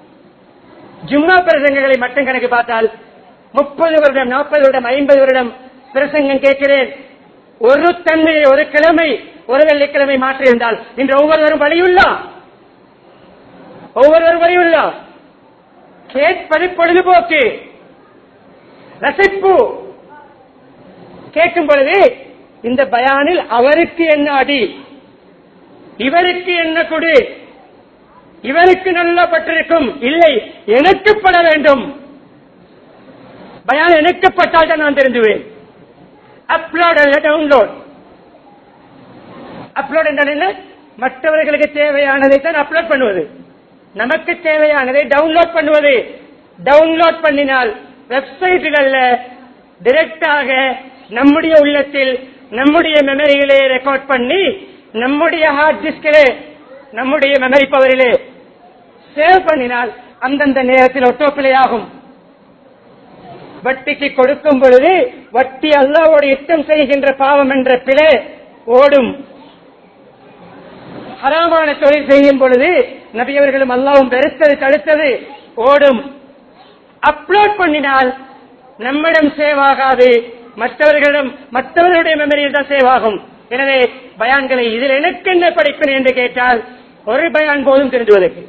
ஜும்மா பிரசங்கங்களை மட்டும் கணக்கு பார்த்தால் முப்பது வருடம் நாற்பது வருடம் ஐம்பது வருடம் பிரசங்கம் கேட்கிறேன். ஒரு தன்மையை ஒரு கிழமை ஒரு வெள்ளிக்கிழமை மாற்றியிருந்தால் இன்று ஒவ்வொருவரும் வழியுள்ளா, ஒவ்வொருவரும் வழியுள்ளா. கேட்பது பொழுதுபோக்கு, ரசிப்பு. கேட்கும் பொழுது இந்த பயானில் அவருக்கு என்ன அடி, இவருக்கு என்ன கொடு, இவருக்கு நல்லா பட்டிருக்கும், இல்லை எனக்கு பட வேண்டும். பயான் எனக்கு பட்டால் தான் நான் தெரிஞ்சுவேன். அப்லோட் அல்ல டவுன்லோட். அப்லோட் என்ன? மற்றவர்களுக்கு தேவையானதை தான் அப்லோட் பண்ணுவது, நமக்கு தேவையானதை டவுன்லோட் பண்ணுவது. டவுன்லோட் பண்ணினால் வெப்சைட்டுகள்ல டைரக்டாக நம்முடைய உள்ளத்தில் நம்முடைய மெமரியிலே ரெக்கார்ட் பண்ணி நம்முடைய ஹார்ட் டிஸ்கிலே நம்முடைய மெமரி பவரிலே சேவ் பண்ணினால் அந்தந்த நேரத்தில் ஒட்டோபிளே ஆகும். வட்டிக்கு கொடுக்கும் பொழுது வட்டி அல்லாஹ்வோடு யுத்தம் செய்கின்ற பாவம் என்ற பிழை ஓடும். ஹராமான தொழில் செய்யும் பொழுது நபி அவர்களும் அல்லாஹ்வும் வெறுத்தது தடுத்தது ஓடும். அப்லோட் பண்ணினால் நம்மிடம் சேவ் ஆகாது, மற்றவர்களிடம் மற்றவர்களுடைய மெமரியில் தான் சேவ் ஆகும். எனவே பயான்களை இதில் எனக்கு என்ன படிப்பேன் என்று கேட்டால் ஒரு பயான் போதும் தெரிந்துவதற்கு.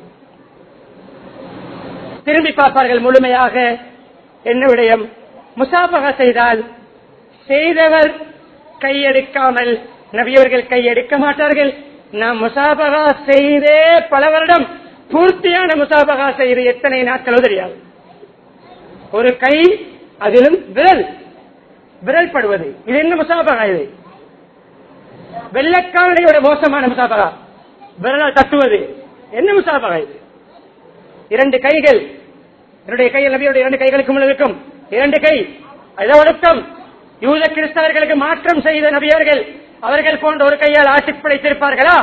திரும்பி பார்ப்பார்கள் முழுமையாக. என்ன விடயம்? முசாபகா செய்தால் செய்தவர் கையெடுக்காமல் நபியவர்கள் கையெடுக்க மாட்டார்கள். நாம் முசாபகா செய்தே பல வருடம், பூர்த்தியான முசாபகா செய்து எத்தனை நாட்களோ தெரியாது. ஒரு கை, அதிலும் விரல் விரல் படுவது, இது என்ன முசாபகா? இது வெள்ளக்காரனையோட மோசமான முசாபகா. விரலால் தட்டுவது என்ன முசாபகா? இது இரண்டு கைகள், என்னுடைய கையில் நபியுடைய இரண்டு கைகளுக்கு முன் இருக்கும் இரண்டு கை, இதை ஒழுக்கம். யூத கிறிஸ்தவர்களுக்கு மாற்றம் செய்த நபியவர்கள் அவர்கள் போன்ற ஒரு கையால் ஆட்சி படைத்திருப்பார்களா?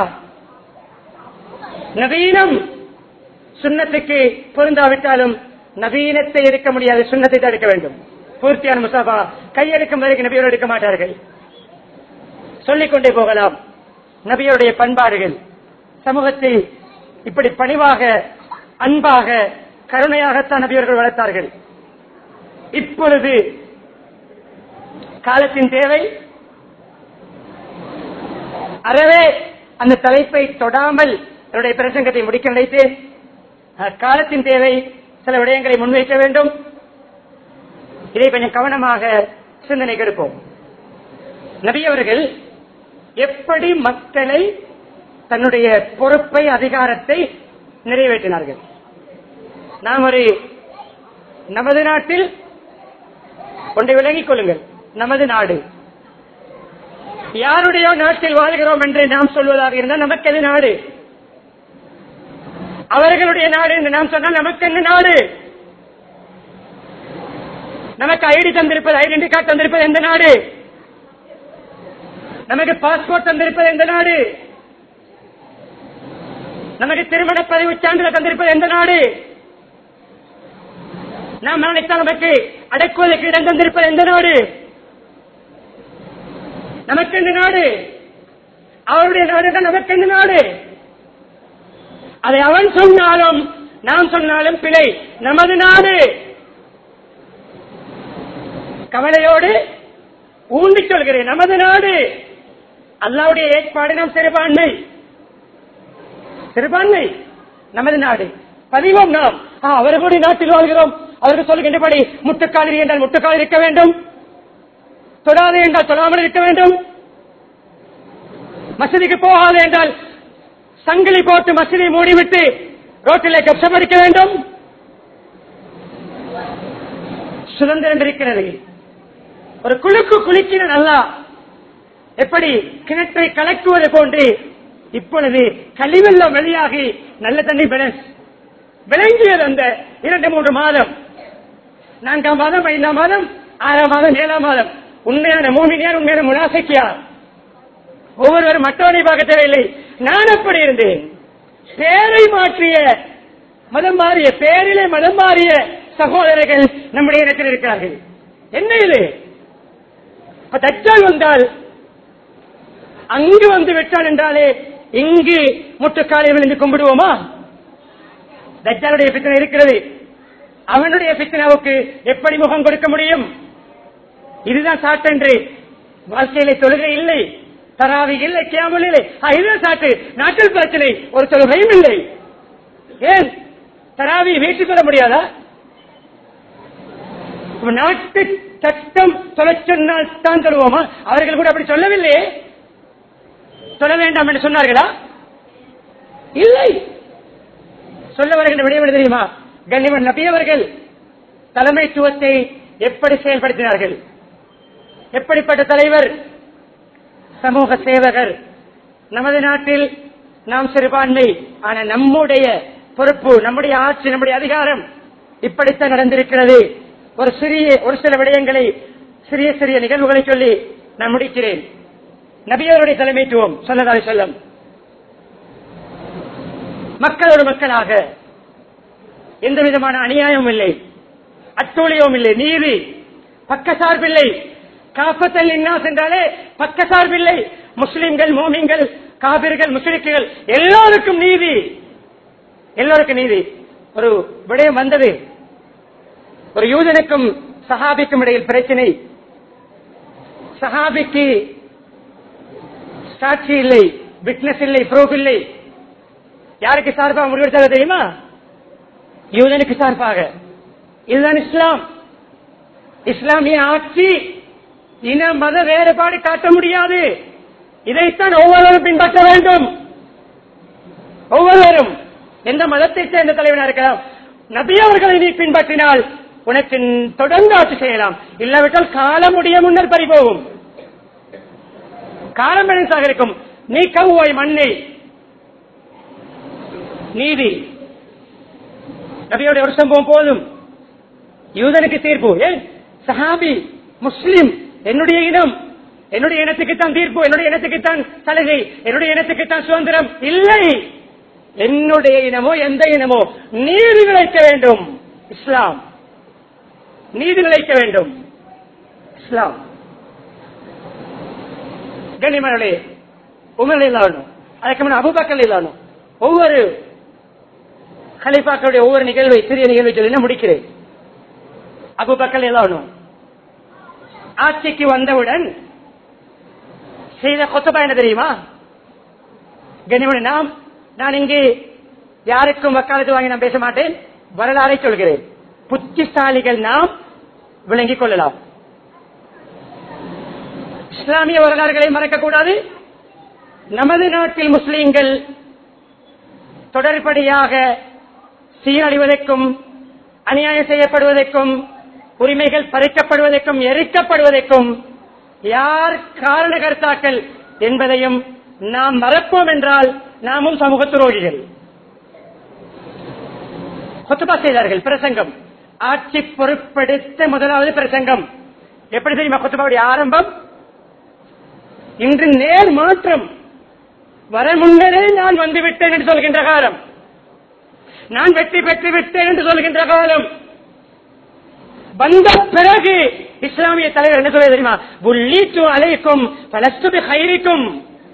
நவீனம் சுன்னத்துக்கு பொருந்தாவிட்டாலும் நவீனத்தை எடுக்க முடியாது, சுன்னத்தை தான் எடுக்க வேண்டும். பூர்த்தியான முசாபா கையெடுக்கும் வரைக்கும் நபியோடு எடுக்க மாட்டார்கள். சொல்லிக்கொண்டே போகலாம். நபியுடைய பண்பாடுகள் சமூகத்தை இப்படி பணிவாக, அன்பாக, கருணையாகத்தான் நபியவர்கள் வளர்த்தார்கள். இப்பொழுது காலத்தின் தேவை. அறவே அந்த தலைப்பை தொடாமல் என்னுடைய பிரசங்கத்தை முடிக்க நினைத்தேன். காலத்தின் தேவை, சில விடயங்களை முன்வைக்க வேண்டும். இதை கொஞ்சம் கவனமாக சிந்தனைக்கு எடுப்போம். நபி அவர்கள் எப்படி மக்களை தன்னுடைய பொறுப்பை, அதிகாரத்தை நிறைவேற்றினார்கள்? நாம் ஒரு நமது நாட்டில் ஒன்றை விளங்கிக் கொள்ளுங்கள். நமது நாடு யாருடைய நாட்டில் வாழ்கிறோம் என்று நாம் சொல்வதாக இருந்தால் நமக்கு எது நாடு? அவர்களுடைய நாடு என்று நாம் சொன்னால் நமக்கு என்ன நாடு? நமக்கு ஐடி தந்திருப்பது, ஐடென்டி கார்டு தந்திருப்பது எந்த நாடு? நமக்கு பாஸ்போர்ட் தந்திருப்பது எந்த நாடு? நமக்கு திருமண பதிவு சான்றிதழ் தந்திருப்பது எந்த நாடு? நாம் நினைத்தால் நமக்கு அடக்குவதற்கு இடம் தந்திருப்பது எந்த நாடு? நமக்கு எந்த நாடு? அவருடைய நாடு தான் நமக்கு எந்த நாடு? அதை அவன் சொன்னாலும் நாம் சொன்னாலும் பிழை. நமது நாடு. கவலையோடு ஊண்டி சொல்கிறேன், நமது நாடு. அல்லாஹ்வுடைய ஏற்பாடு. நாம் சிறுபான்மை, சிறுபான்மை நமது நாடு. பதிவோம் நாம். அவர்களுடைய நாட்டில் வாழ்கிறோம். அவர்கள் சொல்கின்றபடி முட்டுக்காலிரி என்றால் முட்டுக்கால் இருக்க வேண்டும், தொடாது என்றால் தொடாமல் இருக்க வேண்டும், மசதிக்கு போகாது என்றால் சங்கிலி போட்டு மசதியை மூடிவிட்டு ரோட்டிலே கப்சம் அடிக்க வேண்டும். சுதந்திரம் இருக்கிறது. ஒரு குழுக்கு குளிக்கிற நல்லா எப்படி கிணற்றை கலக்குவது போன்று இப்பொழுது கழிவெல்லாம் வெளியாகி நல்ல தண்ணி விளங்கியது. அந்த இரண்டு மூன்று மாதம், நான்காம் மாதம், ஐந்தாம் மாதம், ஆறாம் மாதம், ஏழாம் மாதம் உண்மையான மூமினியார், உண்மையான முனாஃபிக்கியார். ஒவ்வொருவரும் மற்றவனை பார்க்க தேவையில்லை. நான் அப்படி இருந்தேன். பேரை மாற்றிய, மதம் மாறிய, பேரிலே மதம் மாறிய சகோதரர்கள் நம்முடைய இடத்தில் இருக்கிறார்கள். என்ன இது? தஜ்ஜால் வந்தால் அங்கு வந்து விட்டான் என்றாலே இங்கு முட்டுக்காலை விழுந்து கும்பிடுவோமா? தஜ்ஜாலுடைய பித்தனை இருக்கிறது. அவனுடைய பித்தனாவுக்கு எப்படி முகம் கொடுக்க முடியும்? இதுதான் சாட்டென்று. வாழ்க்கையிலே தொழுகை இல்லை, தராவி இல்லை, கியாமுல் இல்லை. இதுதான் சாட்டு. நாட்டில் பிரச்சனை, ஒரு தொழுகையும் இல்லை. ஏன் தராவி வீட்டுக் கொள்ள முடியாதா? நாட்டு சட்டம் சொல்ல சொன்னால் தான் சொல்லுவோமா? அவர்கள் கூட அப்படி சொல்லவில்லையே. சொல்ல வேண்டாம் என்று சொன்னார்களா? இல்லை. சொல்ல வருகின்ற விடயம் தெரியுமா? கண்ணியமான நபி அவர்கள் தலைமைத்துவத்தை எப்படி செயல்படுத்தினார்கள்? எப்படிப்பட்ட தலைவர்? சமூக சேவகர். நமது நாட்டில் நாம் சிறுபான்மை, ஆனால் நம்முடைய பொறுப்பு, நம்முடைய ஆட்சி, நம்முடைய அதிகாரம் இப்படித்தான் நடந்திருக்கிறது. ஒரு சிறிய ஒரு சில விடயங்களை, சிறிய சிறிய நிகழ்வுகளை சொல்லி நான் முடிக்கிறேன். நபியவருடைய தலைமைத்துவம் ஸல்லல்லாஹு அலைஹி வஸல்லம் மக்களோடு மக்களாக எந்த விதமான அநியாயமும் இல்லை, அட்டூழியமும் இல்லை, நீதி, பக்கசார்பில்லை. காஃபத்தல் இன்னாஸ் என்றாலே பக்கசார்பில்லை. முஸ்லிம்கள், மோமின்கள், காபிர்கள், முஸ்லிம்கள் எல்லோருக்கும் நீதி, எல்லோருக்கும் நீதி. ஒரு விடயம் வந்தது. ஒரு யூதனுக்கும் சஹாபிக்கும் இடையில் பிரச்சனை. சஹாபிக்கு சாட்சி இல்லை, விட்னஸ் இல்லை, ப்ரூஃப் இல்லை. யாருக்கு சார்பாக முடிவெடுத்தாங்க தெரியுமா? யூதனுக்கு சார்பாக. இதுதான் இஸ்லாம். இஸ்லாமிய ஆட்சி இன மத வேறுபாடு காட்ட முடியாது. இதைத்தான் ஒவ்வொருவரும் பின்பற்ற வேண்டும். ஒவ்வொருவரும் எந்த மதத்தை சேர்ந்த தலைவனாக இருக்கலாம், நபி அவர்களை நீ பின்பற்றினால் உனக்கு தொடர்ந்து ஆட்சி செய்யலாம். இல்லாவிட்டால் காலம் முடிய முன்னர் பறிபோகும். காலம் பெருசாக இருக்கும். நீ கவ்வாய் மண்ணை நீதி. நபியோட ஒரு சம்பவம் போதும். யூதனுக்கு தீர்ப்பு. ஏன்? சஹாபி, முஸ்லிம், என்னுடைய இனம், என்னுடைய இனத்துக்குத்தான் தீர்ப்பு, என்னுடைய இனத்துக்குத்தான் சலுகை, என்னுடைய இனத்துக்குத்தான் சுதந்திரம். இல்லை, என்னுடைய இனமோ எந்த இனமோ நீதி நிலைக்க வேண்டும். இஸ்லாம் நீதி நிலைக்க வேண்டும். இஸ்லாம் கண்ணியமானவர்களே, உமர் இல்லாணும், அதுக்கு முன்ன அபூபக்கர் இல்லாணும், ஒவ்வொரு கலீஃபாக்களுடைய ஒவ்வொரு நிகழ்வை, சிறிய நிகழ்வை சொல்லி முடிக்கிறேன். அபூபக்கர் ரலியல்லாஹு ஆட்சிக்கு வந்தவுடன் செய்த கொத்தபா என்ன தெரியுமா? கனிமணி நாம் நான் இங்கு யாருக்கும் வக்காலத்து வாங்கி நான் பேச மாட்டேன், வரலாறை சொல்கிறேன். புத்திசாலிகள் நாம் விளங்கிக் கொள்ளலாம். இஸ்லாமிய வரலாறுகளை மறக்கக்கூடாது. நமது நாட்டில் முஸ்லிம்கள் தொடர்படியாக சீரழிவதற்கும் அநியாயம் செய்யப்படுவதற்கும் உரிமைகள் பறிக்கப்படுவதற்கும் எரிக்கப்படுவதற்கும் யார் காரணகர்த்தாக்கள் என்பதையும் நாம் மறப்போம் என்றால் நாமும் சமூக துரோகிகள். கொத்துபா செய்தார்கள், பிரசங்கம். ஆட்சி பொறுப்பெடுத்த முதலாவது பிரசங்கம் எப்படி தெரியுமா? கொத்துபாவுடைய ஆரம்பம் இன்று நேர் மாற்றம். வர முன்னரே நான் வந்துவிட்டேன் என்று சொல்கின்ற காலம், நான் வெற்றி பெற்று விட்டேன் என்று சொல்கின்ற காலம். வந்த பிறகு இஸ்லாமிய தலைவர் என்ன சொல்ல தெரியுமா? புல்லித்து அலைக்கும் பலஸ்து பிகைரிக்கும்.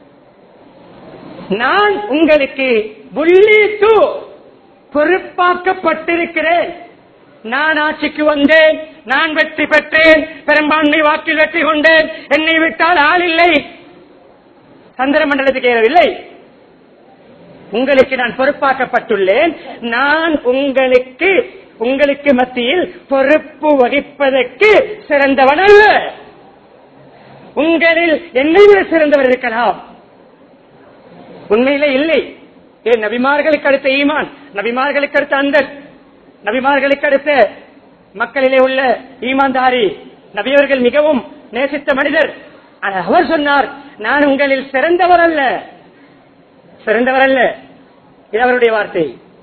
நான் உங்களுக்கு புல்லித்து பொறுப்பாக்கப்பட்டிருக்கிறேன். நான் ஆட்சிக்கு வந்தேன், நான் வெற்றி பெற்றேன், பெரும்பான்மை வாக்கில் வெற்றி கொண்டேன், என்னை விட்டால் ஆள் இல்லை, சந்திர மண்டலத்துக்கு ஏறவில்லை. உங்களுக்கு நான் பொறுப்பாக்கப்பட்டுள்ளேன். நான் உங்களுக்கு உங்களுக்கு மத்தியில் பொறுப்பு வகிப்பதற்கு சிறந்தவன் அல்ல. உங்களில் என்னை விட சிறந்தவர் இருக்கலாம், உண்மையிலே இல்லை. ஏன் நபிமார்களுக்கு அடுத்த ஈமான், நபிமார்களுக்கு அடுத்த அந்தர், நபிமார்களுக்கு அடுத்த மக்களிலே உள்ள ஈமான்தாரி நபியவர்கள் மிகவும் நேசித்த மனிதர். அவர் சொன்னார், நான் உங்களில் சிறந்தவர் அல்ல, சிறந்தவர் அல்ல. இது அவருடைய வார்த்தை.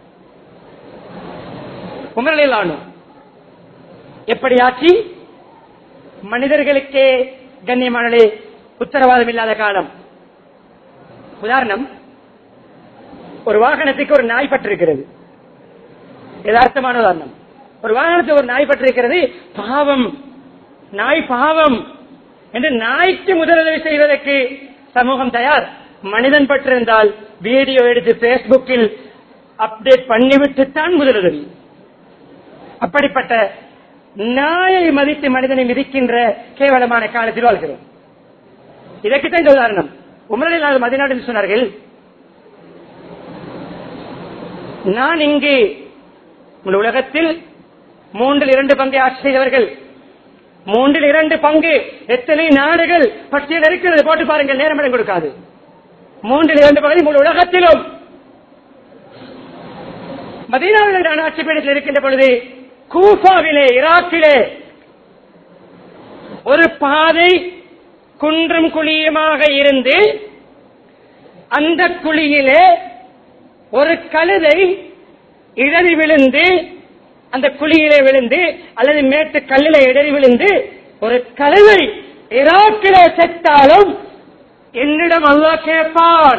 உமரில் ஆணும் எப்படி ஆட்சி? மனிதர்களுக்கே கண்ணியமானே உத்தரவாதம் இல்லாத காலம். உதாரணம், ஒரு வாகனத்துக்கு ஒரு நாய் பட்டிருக்கிறது. யதார்த்தமான உதாரணம், ஒரு வாகனத்துக்கு ஒரு நாய் பட்டிருக்கிறது. பாவம், நாய் பாவம் என்று நாய்க்கு முதலுதவி செய்வதற்கு சமூகம் தயார். மனிதன் பட்டிருந்தால் வீடியோ எடுத்து பேஸ்புக்கில் அப்டேட் பண்ணிவிட்டுத்தான் முதலுதவி. அப்படிப்பட்ட நாயை மதித்து மனிதனை மிதிக்கின்ற கேவலமான காலத்தில் வாழ்கிறோம். இதற்குத்தான் இந்த உதாரணம். உமரில் மதினாவில் சொன்னார்கள், நான் இங்கு உலகத்தில் மூன்றில் இரண்டு பங்கை ஆட்சி செய்தவர்கள், மூன்றில் இரண்டு பங்கு எத்தனை நாடுகள் பட்டியல் இருக்கிறது போட்டு பாருங்கள், நேரமிடம் கொடுக்காது. மூன்றில் இரண்டு பகுதி முழு உலகத்திலும் மதீனாவில் நான் ஆட்சி பீடத்தில் இருக்கின்ற பொழுது கூஃபாவிலே ஈராக்கிலே ஒரு பாதை குன்றும் குழியுமாக இருந்து அந்த குழியிலே ஒரு கழுதை இடறி விழுந்து, அந்த குழியிலே விழுந்து அல்லது மேட்டு கல்லிலே இடறி விழுந்து ஒரு கழுதை ஈராக்கிலே செத்தாலும் என்னிடம் அல்லாஹ் கேட்பான்.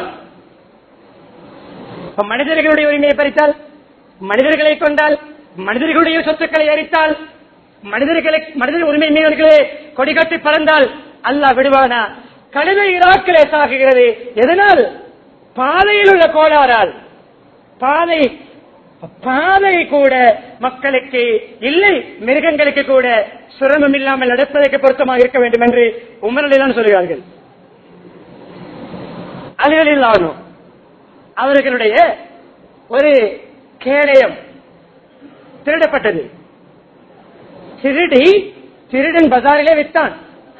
மனிதர்களுடைய உரிமையை பறித்தால், மனிதர்களை கொண்டால், மனிதர்களுடைய சொத்துக்களை எரித்தால், மனிதர்களை மனிதர் உரிமை மீறல்களே கொடிகட்டி பறந்தால் அல்லாஹ் விடுவானா? கழுதை ஈராக்கிலே சாகுகிறது. எதனால்? பாதையில் உள்ள கோளாறால். பாதை பாதை கூட மக்களுக்கு இல்லை, மிருகங்களுக்கு கூட சிரமம் இல்லாமல் நடப்பதற்கு பொருத்தமாக இருக்க வேண்டும் என்று உமரில் சொல்கிறார்கள். அலிகளில் அவர்களுடைய ஒரு கேடயம் திருடப்பட்டது. திருடி திருடன் பஜாரிலே விற்றான்.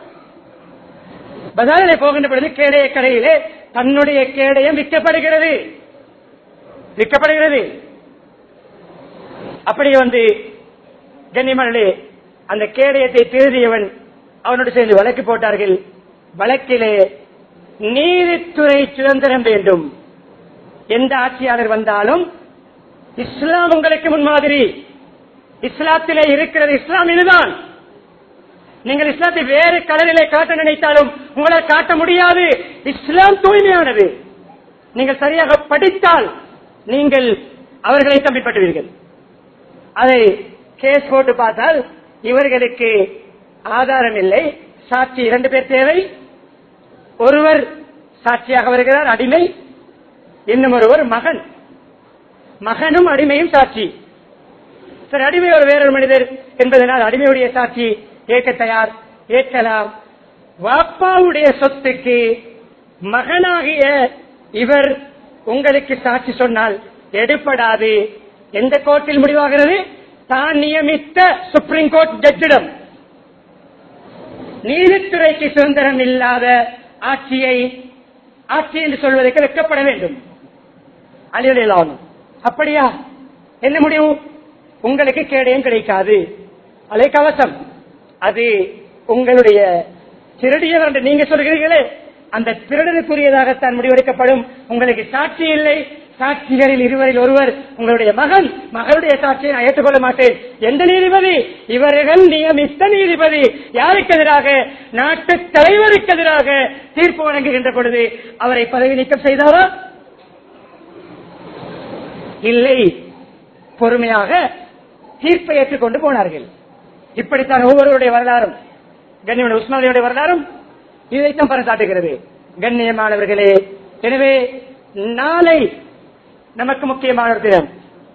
பஜாரிலே போகின்ற பொழுது கேடைய கடையிலே தன்னுடைய கேடயம் விற்கப்படுகிறது விற்கப்படுகிறது அப்படி வந்து கண்ணியமானே அந்த கேடயத்தை திருடியவன் அவனோடு சேர்ந்து வழக்கு போட்டார்கள். வழக்கிலே நீதித்துறை சுதந்திரம் வேண்டும். எந்த ஆட்சியாளர் வந்தாலும் இஸ்லாம் உங்களுக்கு முன்மாதிரி, இஸ்லாத்திலே இருக்கிறது, இஸ்லாம் இதுதான். நீங்கள் இஸ்லாத்தை வேறு கலரிலே காட்ட நினைத்தாலும் உங்களால் காட்ட முடியாது. இஸ்லாம் தூய்மையானது. நீங்கள் சரியாக படித்தால் நீங்கள் அவர்களை தம்பிப்பட்டுவீர்கள். அதை கேஸ் போட்டு பார்த்தால் இவர்களுக்கு ஆதாரம் இல்லை, சாட்சி இரண்டு பேர் தேவை. ஒருவர் சாட்சியாக வருகிறார், அடிமை. இன்னும் ஒருவர் மகன், மகனும் அடிமையும் சாட்சி. சரி, அடிமை ஒரு வேறொரு மனிதர் என்பதனால் அடிமையுடைய சாட்சி ஏற்க தயார், ஏற்கலாம். வாப்பாவுடைய சொத்துக்கு மகனாகிய இவர் உங்களுக்கு சாட்சி சொன்னால் எடுப்படாது. எந்த கோர்ட்டில் முடிவாகிறது? தான் நியமித்த சுப்ரீம் கோர்ட் ஜட்ஜிடம். நீதித்துறைக்கு சுதந்திரம் இல்லாத ஆட்சியை ஆட்சி என்று சொல்வதற்கு வெட்கப்பட வேண்டும். அழியலாம். அப்படியா? என்ன முடிவு? உங்களுக்கு கேடயம் கிடைக்காது. அலை கவசம் அது உங்களுடைய திருடியவர் என்று நீங்க சொல்கிறீர்களே, அந்த திருடனுக்குரியதாகத்தான் முடிவெடுக்கப்படும். உங்களுக்கு சாட்சி இல்லை. சாட்சிகளில் இருவரில் ஒருவர் உங்களுடைய மகன், மகளுடைய சாட்சியை நான் ஏற்றுக்கொள்ள மாட்டேன். எந்த நீதிபதி? இவர்கள் நியமித்த நீதிபதி. யாருக்கு எதிராக? நாட்டு தலைவருக்கு எதிராக தீர்ப்பு வழங்குகின்ற பொழுது அவரை பதவி நீக்கம் செய்தாரா? இல்லை. பொறுமையாக தீர்ப்பை ஏற்றுக்கொண்டு போனார்கள். இப்படித்தான் ஒவ்வொருவருடைய வரலாறும், கண்ணியமான உஸ்மானியுடைய வரலாறும் இதைத்தான் பறைசாட்டுகிறது. கண்ணியமானவர்களே, எனவே நாளை நமக்கு முக்கியமான ஒரு தினம்.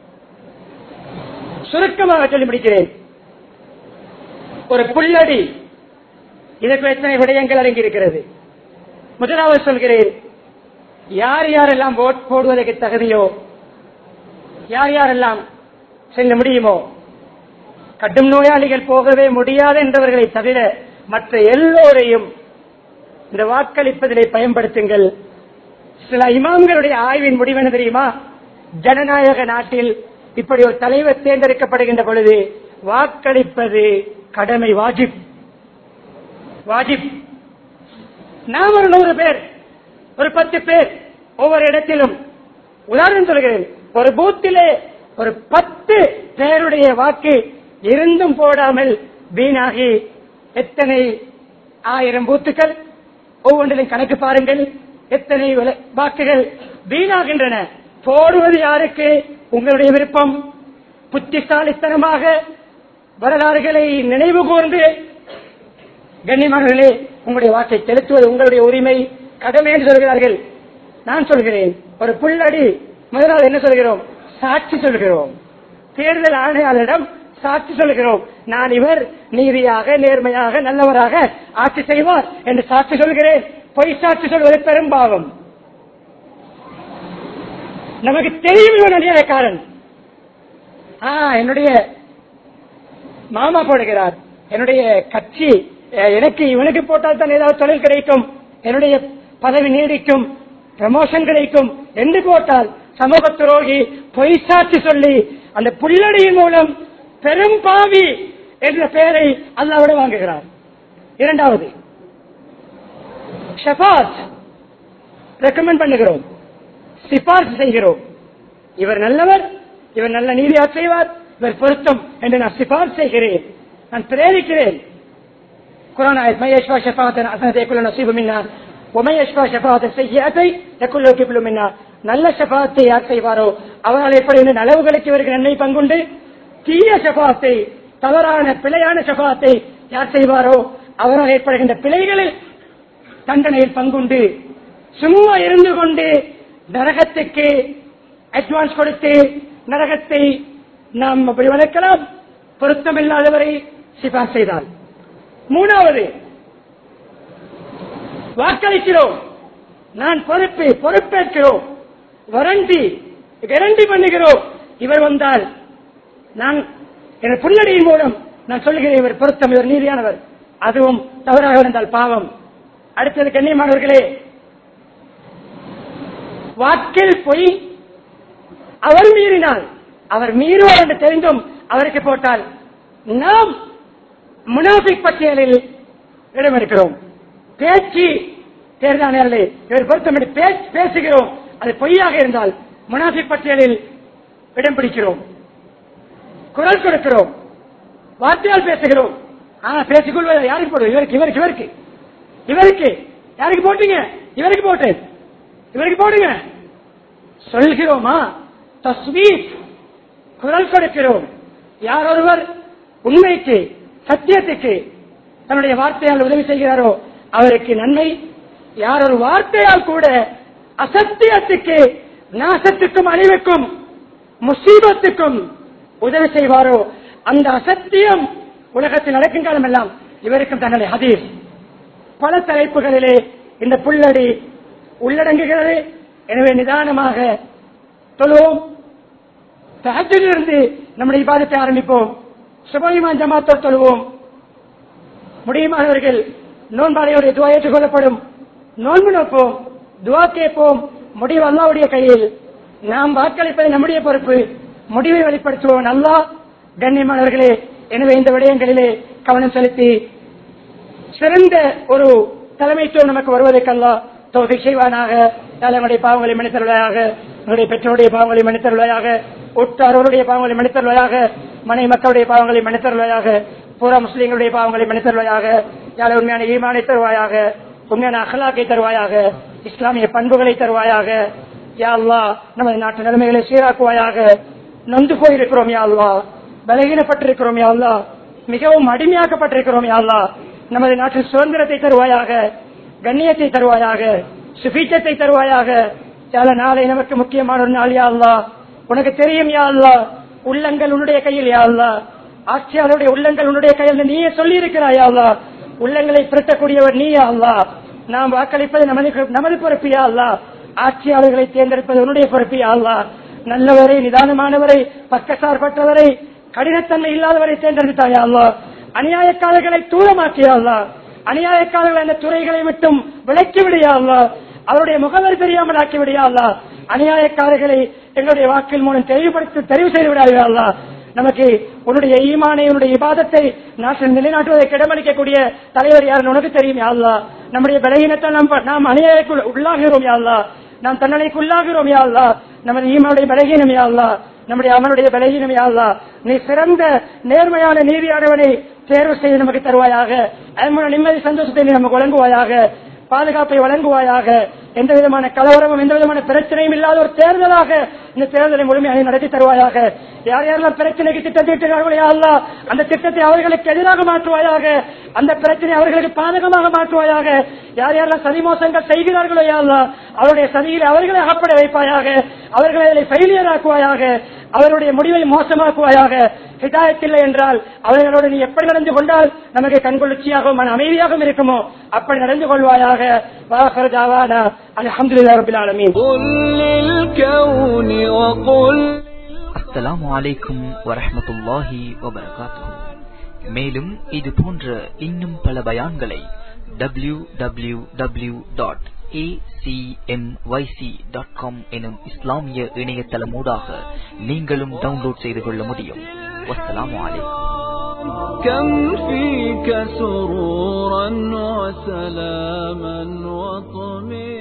சுருக்கமாக சொல்லி முடிக்கிறேன். ஒரு புல்லடி, இதற்கு எத்தனை விடயங்கள் அடங்கி இருக்கிறது. முதலாவது சொல்கிறேன், யார் யாரெல்லாம் ஓட் போடுவதற்கு தகுதியோ, யார் யாரெல்லாம் செல்ல முடியுமோ, கடும் நோயாளிகள் போகவே முடியாது என்றவர்களை தவிர மற்ற எல்லோரையும் இந்த வாக்களிப்பதிலே பயன்படுத்துங்கள். சில இமாம்களுடைய ஆய்வின் முடிவு என்ன தெரியுமா? ஜனநாயக நாட்டில் இப்படி ஒரு தலைவர் தேர்ந்தெடுக்கப்படுகின்ற பொழுது வாக்களிப்பது கடமை, வாஜிப். வாஜிப். நாம் ஒரு நூறு பேர், ஒரு பத்து பேர் ஒவ்வொரு இடத்திலும், உதாரணம் சொல்கிறேன், ஒரு பூத்திலே ஒரு பத்து பேருடைய வாக்கு இருந்தும் போடாமல் வீணாகி எத்தனை ஆயிரம் பூத்துக்கள், ஒவ்வொன்றிலும் கணக்கு பாருங்கள், எத்தனை வாக்குகள் வீணாகின்றன. போடுவது யாருக்கு? உங்களுடைய விருப்பம். புத்திசாலித்தனமாக வரலாறுகளை நினைவு கூர்ந்து, கண்ணியமானவர்களே, உங்களுடைய வாக்கை செலுத்துவது உங்களுடைய உரிமை, கடமை என்று சொல்கிறார்கள். நான் சொல்கிறேன், ஒரு புல்லடி. முதலாவது என்ன சொல்கிறோம்? சாட்சி சொல்கிறோம். தேர்தல் ஆணையாளரிடம் சாட்சி சொல்கிறோம். நான் இவர் நீதியாக, நேர்மையாக, நல்லவராக ஆட்சி செய்வார் என்று சாட்சி சொல்கிறேன். பொய் சாட்சி சொல்வது பெரும்பாவம். நமக்கு தெரியும் இவன் அநியாயக்காரன். என்னுடைய மாமா போடுகிறார், என்னுடைய கட்சி எனக்கு இவனுக்கு போட்டால் தான் ஏதாவது தொழில் கிடைக்கும், என்னுடைய பதவி நீடிக்கும், ப்ரமோஷன் கிடைக்கும் என்று போட்டால் சமூக துரோகி, பொய் சாட்சி சொல்லி அந்த புல்லடியின் மூலம் பெரும் பாவி என்ற பெயரை அல்லாஹ்விடம் வாங்குகிறார். இரண்டாவது, ஷஃபாத் ரெக்கமெண்ட் பண்ணுகிறோம், சிபார்சு செய்கிறோம். இவர் நல்லவர், இவர் நல்ல நீதியாக செய்வார், இவர் பொருத்தம் என்று நான் சிபார்சு செய்கிறேன், நான் பிரேரிக்கிறேன். குர்ஆன் ஆயத் மயஷ்வா ஷஃபாத்தன் அஸனதை குல்ல நஸீபு மின்னா வமயஷ்வா ஷஃபாத்தன் ஸய்யிஅத்தை தகுல்லு கிப்லு மின்னா. நல்ல ஷஃபாத்தை யார் செய்வாரோ அவரால் ஏற்படுகின்ற நலவுகளுக்கு இவருக்கு நன்மை பங்குண்டு. தீய ஷஃபாத்தை, தவறான பிழையான ஷஃபாத்தை யார் செய்வாரோ அவரால் ஏற்படுகின்ற பிழைகளில் தண்டனையில் பங்குண்டு. சும்மா இருந்து கொண்டு நரகத்துக்கு அட்வான்ஸ் கொடுத்து நரகத்தை நாம் அப்படி வளர்க்கலாம், பொருத்தமில்லாதவரை சிபார் செய்தால். மூணாவது, வாக்களிக்கிறோம், நான் பொறுப்பு பொறுப்பேற்கிறோம், வரண்டி கேரண்டி பண்ணுகிறோம். இவர் வந்தால் நான் என் புல்லடியின் மூலம் நான் சொல்லுகிறேன் இவர் பொருத்தம், இவர் நீதியானவர். அதுவும் தவறாக இருந்தால் பாவம். அடுத்தது, கண்ணியமானவர்களே, வாக்கில் போய் அவர் மீறினால், அவர் மீறுவார் என்று தெரிந்தும் அவருக்கு போட்டால் நாம் முனாஃபிக் பட்டியலில் இடம் எடுக்கிறோம். பேச்சு தேர்தல் இவர் பொருத்தம் பேசுகிறோம், அது பொய்யாக இருந்தால் முனாஃபிக் பட்டியலில் இடம் பிடிக்கிறோம். குரல் கொடுக்கிறோம், வார்த்தையால் பேசுகிறோம். ஆனா பேசிக்கொள்வது யாருக்கு போடுவோம்? இவருக்கு இவருக்கு இவருக்கு இவருக்கு யாருக்கு போட்டீங்க? இவருக்கு போட்டேன், இவருக்கு போடுங்க சொல்கிறோமா? தஸ்வீத், குரல் கொடுக்கிறோம். யார் ஒருவர் உண்மைக்கு, சத்தியத்துக்கு தன்னுடைய வார்த்தையால் உதவி செய்கிறாரோ அவருக்கு நன்மை. யார் ஒரு வார்த்தையால் கூட அசத்தியத்துக்கு, நாசத்துக்கும், அழிவுக்கும், முசீபத்துக்கும் உதவி செய்வாரோ அந்த அசத்தியம் உலகத்தில் நடக்கும் காலம் எல்லாம் இவருக்கும் தன்னுடைய ஹதீஸ் பல தலைப்புகளிலே இந்த புல்லடி உள்ளடங்குகிறது. எனவே நிதானமாக தொழுவோம். தஹஜ்ஜுதிலிருந்து நம்முடைய இபாதத்தை ஆரம்பிப்போம். சுபஹிமான் ஜமாத்தோடு தொழுவோம். முடியுமானவர்கள் நோன்பாளையோடைய துவா ஏற்றுக்கொள்ளப்படும். நோன்பு நோப்போம், துவா கேட்போம். முடிவு அல்லாஹ்வுடைய கையில். நாம் வாக்களிப்பது நம்முடைய பொறுப்பு. முடிவை வெளிப்படுத்துவோம் அல்லாஹ். கண்ணியமானவர்களே, எனவே இந்த விடயங்களிலே கவனம் செலுத்தி சிறந்த ஒரு தலைமைத்துவம் நமக்கு வருவதற்கு அல்லாஹ் தௌஃபீக் செய்வானாக. நம்முடைய பாவங்களை மன்னித்தருள்வாயாக, நம்முடைய பெற்றோருடைய பாவங்களை மன்னித்தருள்வாயாக, உற்றாரோருடைய பாவங்களை மன்னித்தருள்வாயாக, மனை மக்களுடைய பாவங்களை மன்னித்தருள்வாயாக, பூரா முஸ்லீம்களுடைய பாவங்களை மன்னித்தருள்வாயாக. யாழ் உண்மையான ஈமானை தருவாயாக, உண்மையான அகலாக்கை தருவாயாக, இஸ்லாமிய பண்புகளை தருவாயாக. யா அல்லாஹ், நமது நாட்டு நிலைமைகளை சீராக்குவாயாக. நொந்து போயிருக்கிறோம் யா அல்லாஹ், பலகீனப்பட்டிருக்கிறோம் யா அல்லாஹ், மிகவும் அடிமையாக்கப்பட்டிருக்கிறோம் யா அல்லாஹ். நமது நாட்டில் சுதந்திரத்தை தருவாயாக, கண்ணியத்தை தருவாயாக, சுபீட்சத்தை தருவாயாக. யாழ் நாளை நமக்கு முக்கியமான ஒரு நாள் யா அல்லாஹ். உனக்கு தெரியும் யா அல்லாஹ், உள்ளங்கள் உன்னுடைய கையில் யா அல்லாஹ். ஆட்சியாளருடைய உள்ளங்கள் உன்னுடைய கையில் நீயே சொல்லி இருக்கிறாய் யா அல்லாஹ். உள்ளங்களை பிரட்டக்கூடியவர் நீ யா அல்லாஹ். நாம் வாக்களிப்பது நமது நமது பொறுப்பு யா அல்லாஹ். ஆட்சியாளர்களை தேர்ந்தெடுப்பது உன்னுடைய பொறுப்பு யா அல்லாஹ். நல்லவரை, நிதானமானவரை, பக்கசார்பற்றவரை, கடினத்தன்மை இல்லாதவரை தேர்ந்தெடுத்தாயா அல்லாஹ். அநியாயக்காரர்களை தூரமாக்கியா அல்லாஹ். அநியாயக்காரர்கள் அந்த துறைகளை விட்டும் விலக்கி விடியா அல்லாஹ். அவருடைய முகவர் தெரியாமல் ஆக்கி விடியா அல்லாஹ். அநியாயக்காரர்களை எங்களுடைய வாக்கில் மூலம் தெளிவுபடுத்தி தெரிவு செய்து விடாதா அல்லாஹ். நமக்கு உன்னுடைய ஈமானை, உன்னுடைய இபாதத்தை நாட்டில் நிலைநாட்டுவதற்கு இடமளிக்கக்கூடிய தலைவர் யார் உனக்கு தெரியும் யா அல்லாஹ். நம்முடைய பலகீனத்தை நாம் நாம் அநியாயக்குள் உள்ளாகிறோம் யா அல்லாஹ். நாம் தன்னலைக்கு உள்ளாகிறோம் யா அல்லாஹ். நமது ஈமானுடைய பலகீனம் யா அல்லாஹ், நம்முடைய அமலுடைய பலகீனம் யா அல்லாஹ். நீ சிறந்த நேர்மையான நீதியானவனை தேர்வு செய்து நமக்கு தருவாயாக. அதன் நிம்மதி சந்தோஷத்தை நீ நமக்கு வழங்குவாயாக, பாதுகாப்பை வழங்குவாயாக. எந்த விதமான கலவரமும் எந்த விதமான பிரச்சனையும் இல்லாத ஒரு தேர்தலாக இந்த தேர்தலை முழுமையாக நடத்தி தருவாயாக. யார் யாரெல்லாம் பிரச்சனைக்கு திட்டத்திட்டார்களோ யா அல்லாஹ், அந்த திட்டத்தை அவர்களுக்கு எதிராக மாற்றுவாயாக, அந்த பிரச்சனை அவர்களுக்கு பாதகமாக மாற்றுவாயாக. யார் யாரெல்லாம் சதி மோசங்கள் செய்கிறார்களோ யா அல்லாஹ், அவருடைய சதியில் அவர்களை அகப்பட வைப்பாயாக, அவர்களை அதில் ஃபெயிலியர் ஆக்குவாயாக, அவருடைய முடிவை மோசமாக்குவாயாக. ஹிதாயத் இல்லை என்றால் அவர்களோடு நீ எப்படி நடந்து கொண்டால் நமக்கு கண்குளிர்ச்சியாகவும் மன அமைதியாகவும் இருக்குமோ அப்படி நடந்து கொள்வாயாக. அல்ஹம்துலில்லாஹி ரப்பில் ஆலமீன். அஸ்ஸலாமு அலைக்கும் வரஹ்மத்துல்லாஹி வபரகாத்துஹு. மேலும் இது போன்ற இன்னும் பல பயான்களை W W W dot A C M Y C dot com எனும் இஸ்லாமிய இணையதளமூடாக நீங்களும் டவுன்லோட் செய்து கொள்ள முடியும். வஸ்ஸலாமு அலைக்கும். كم فيك سرورا وسلاما وطمئنانا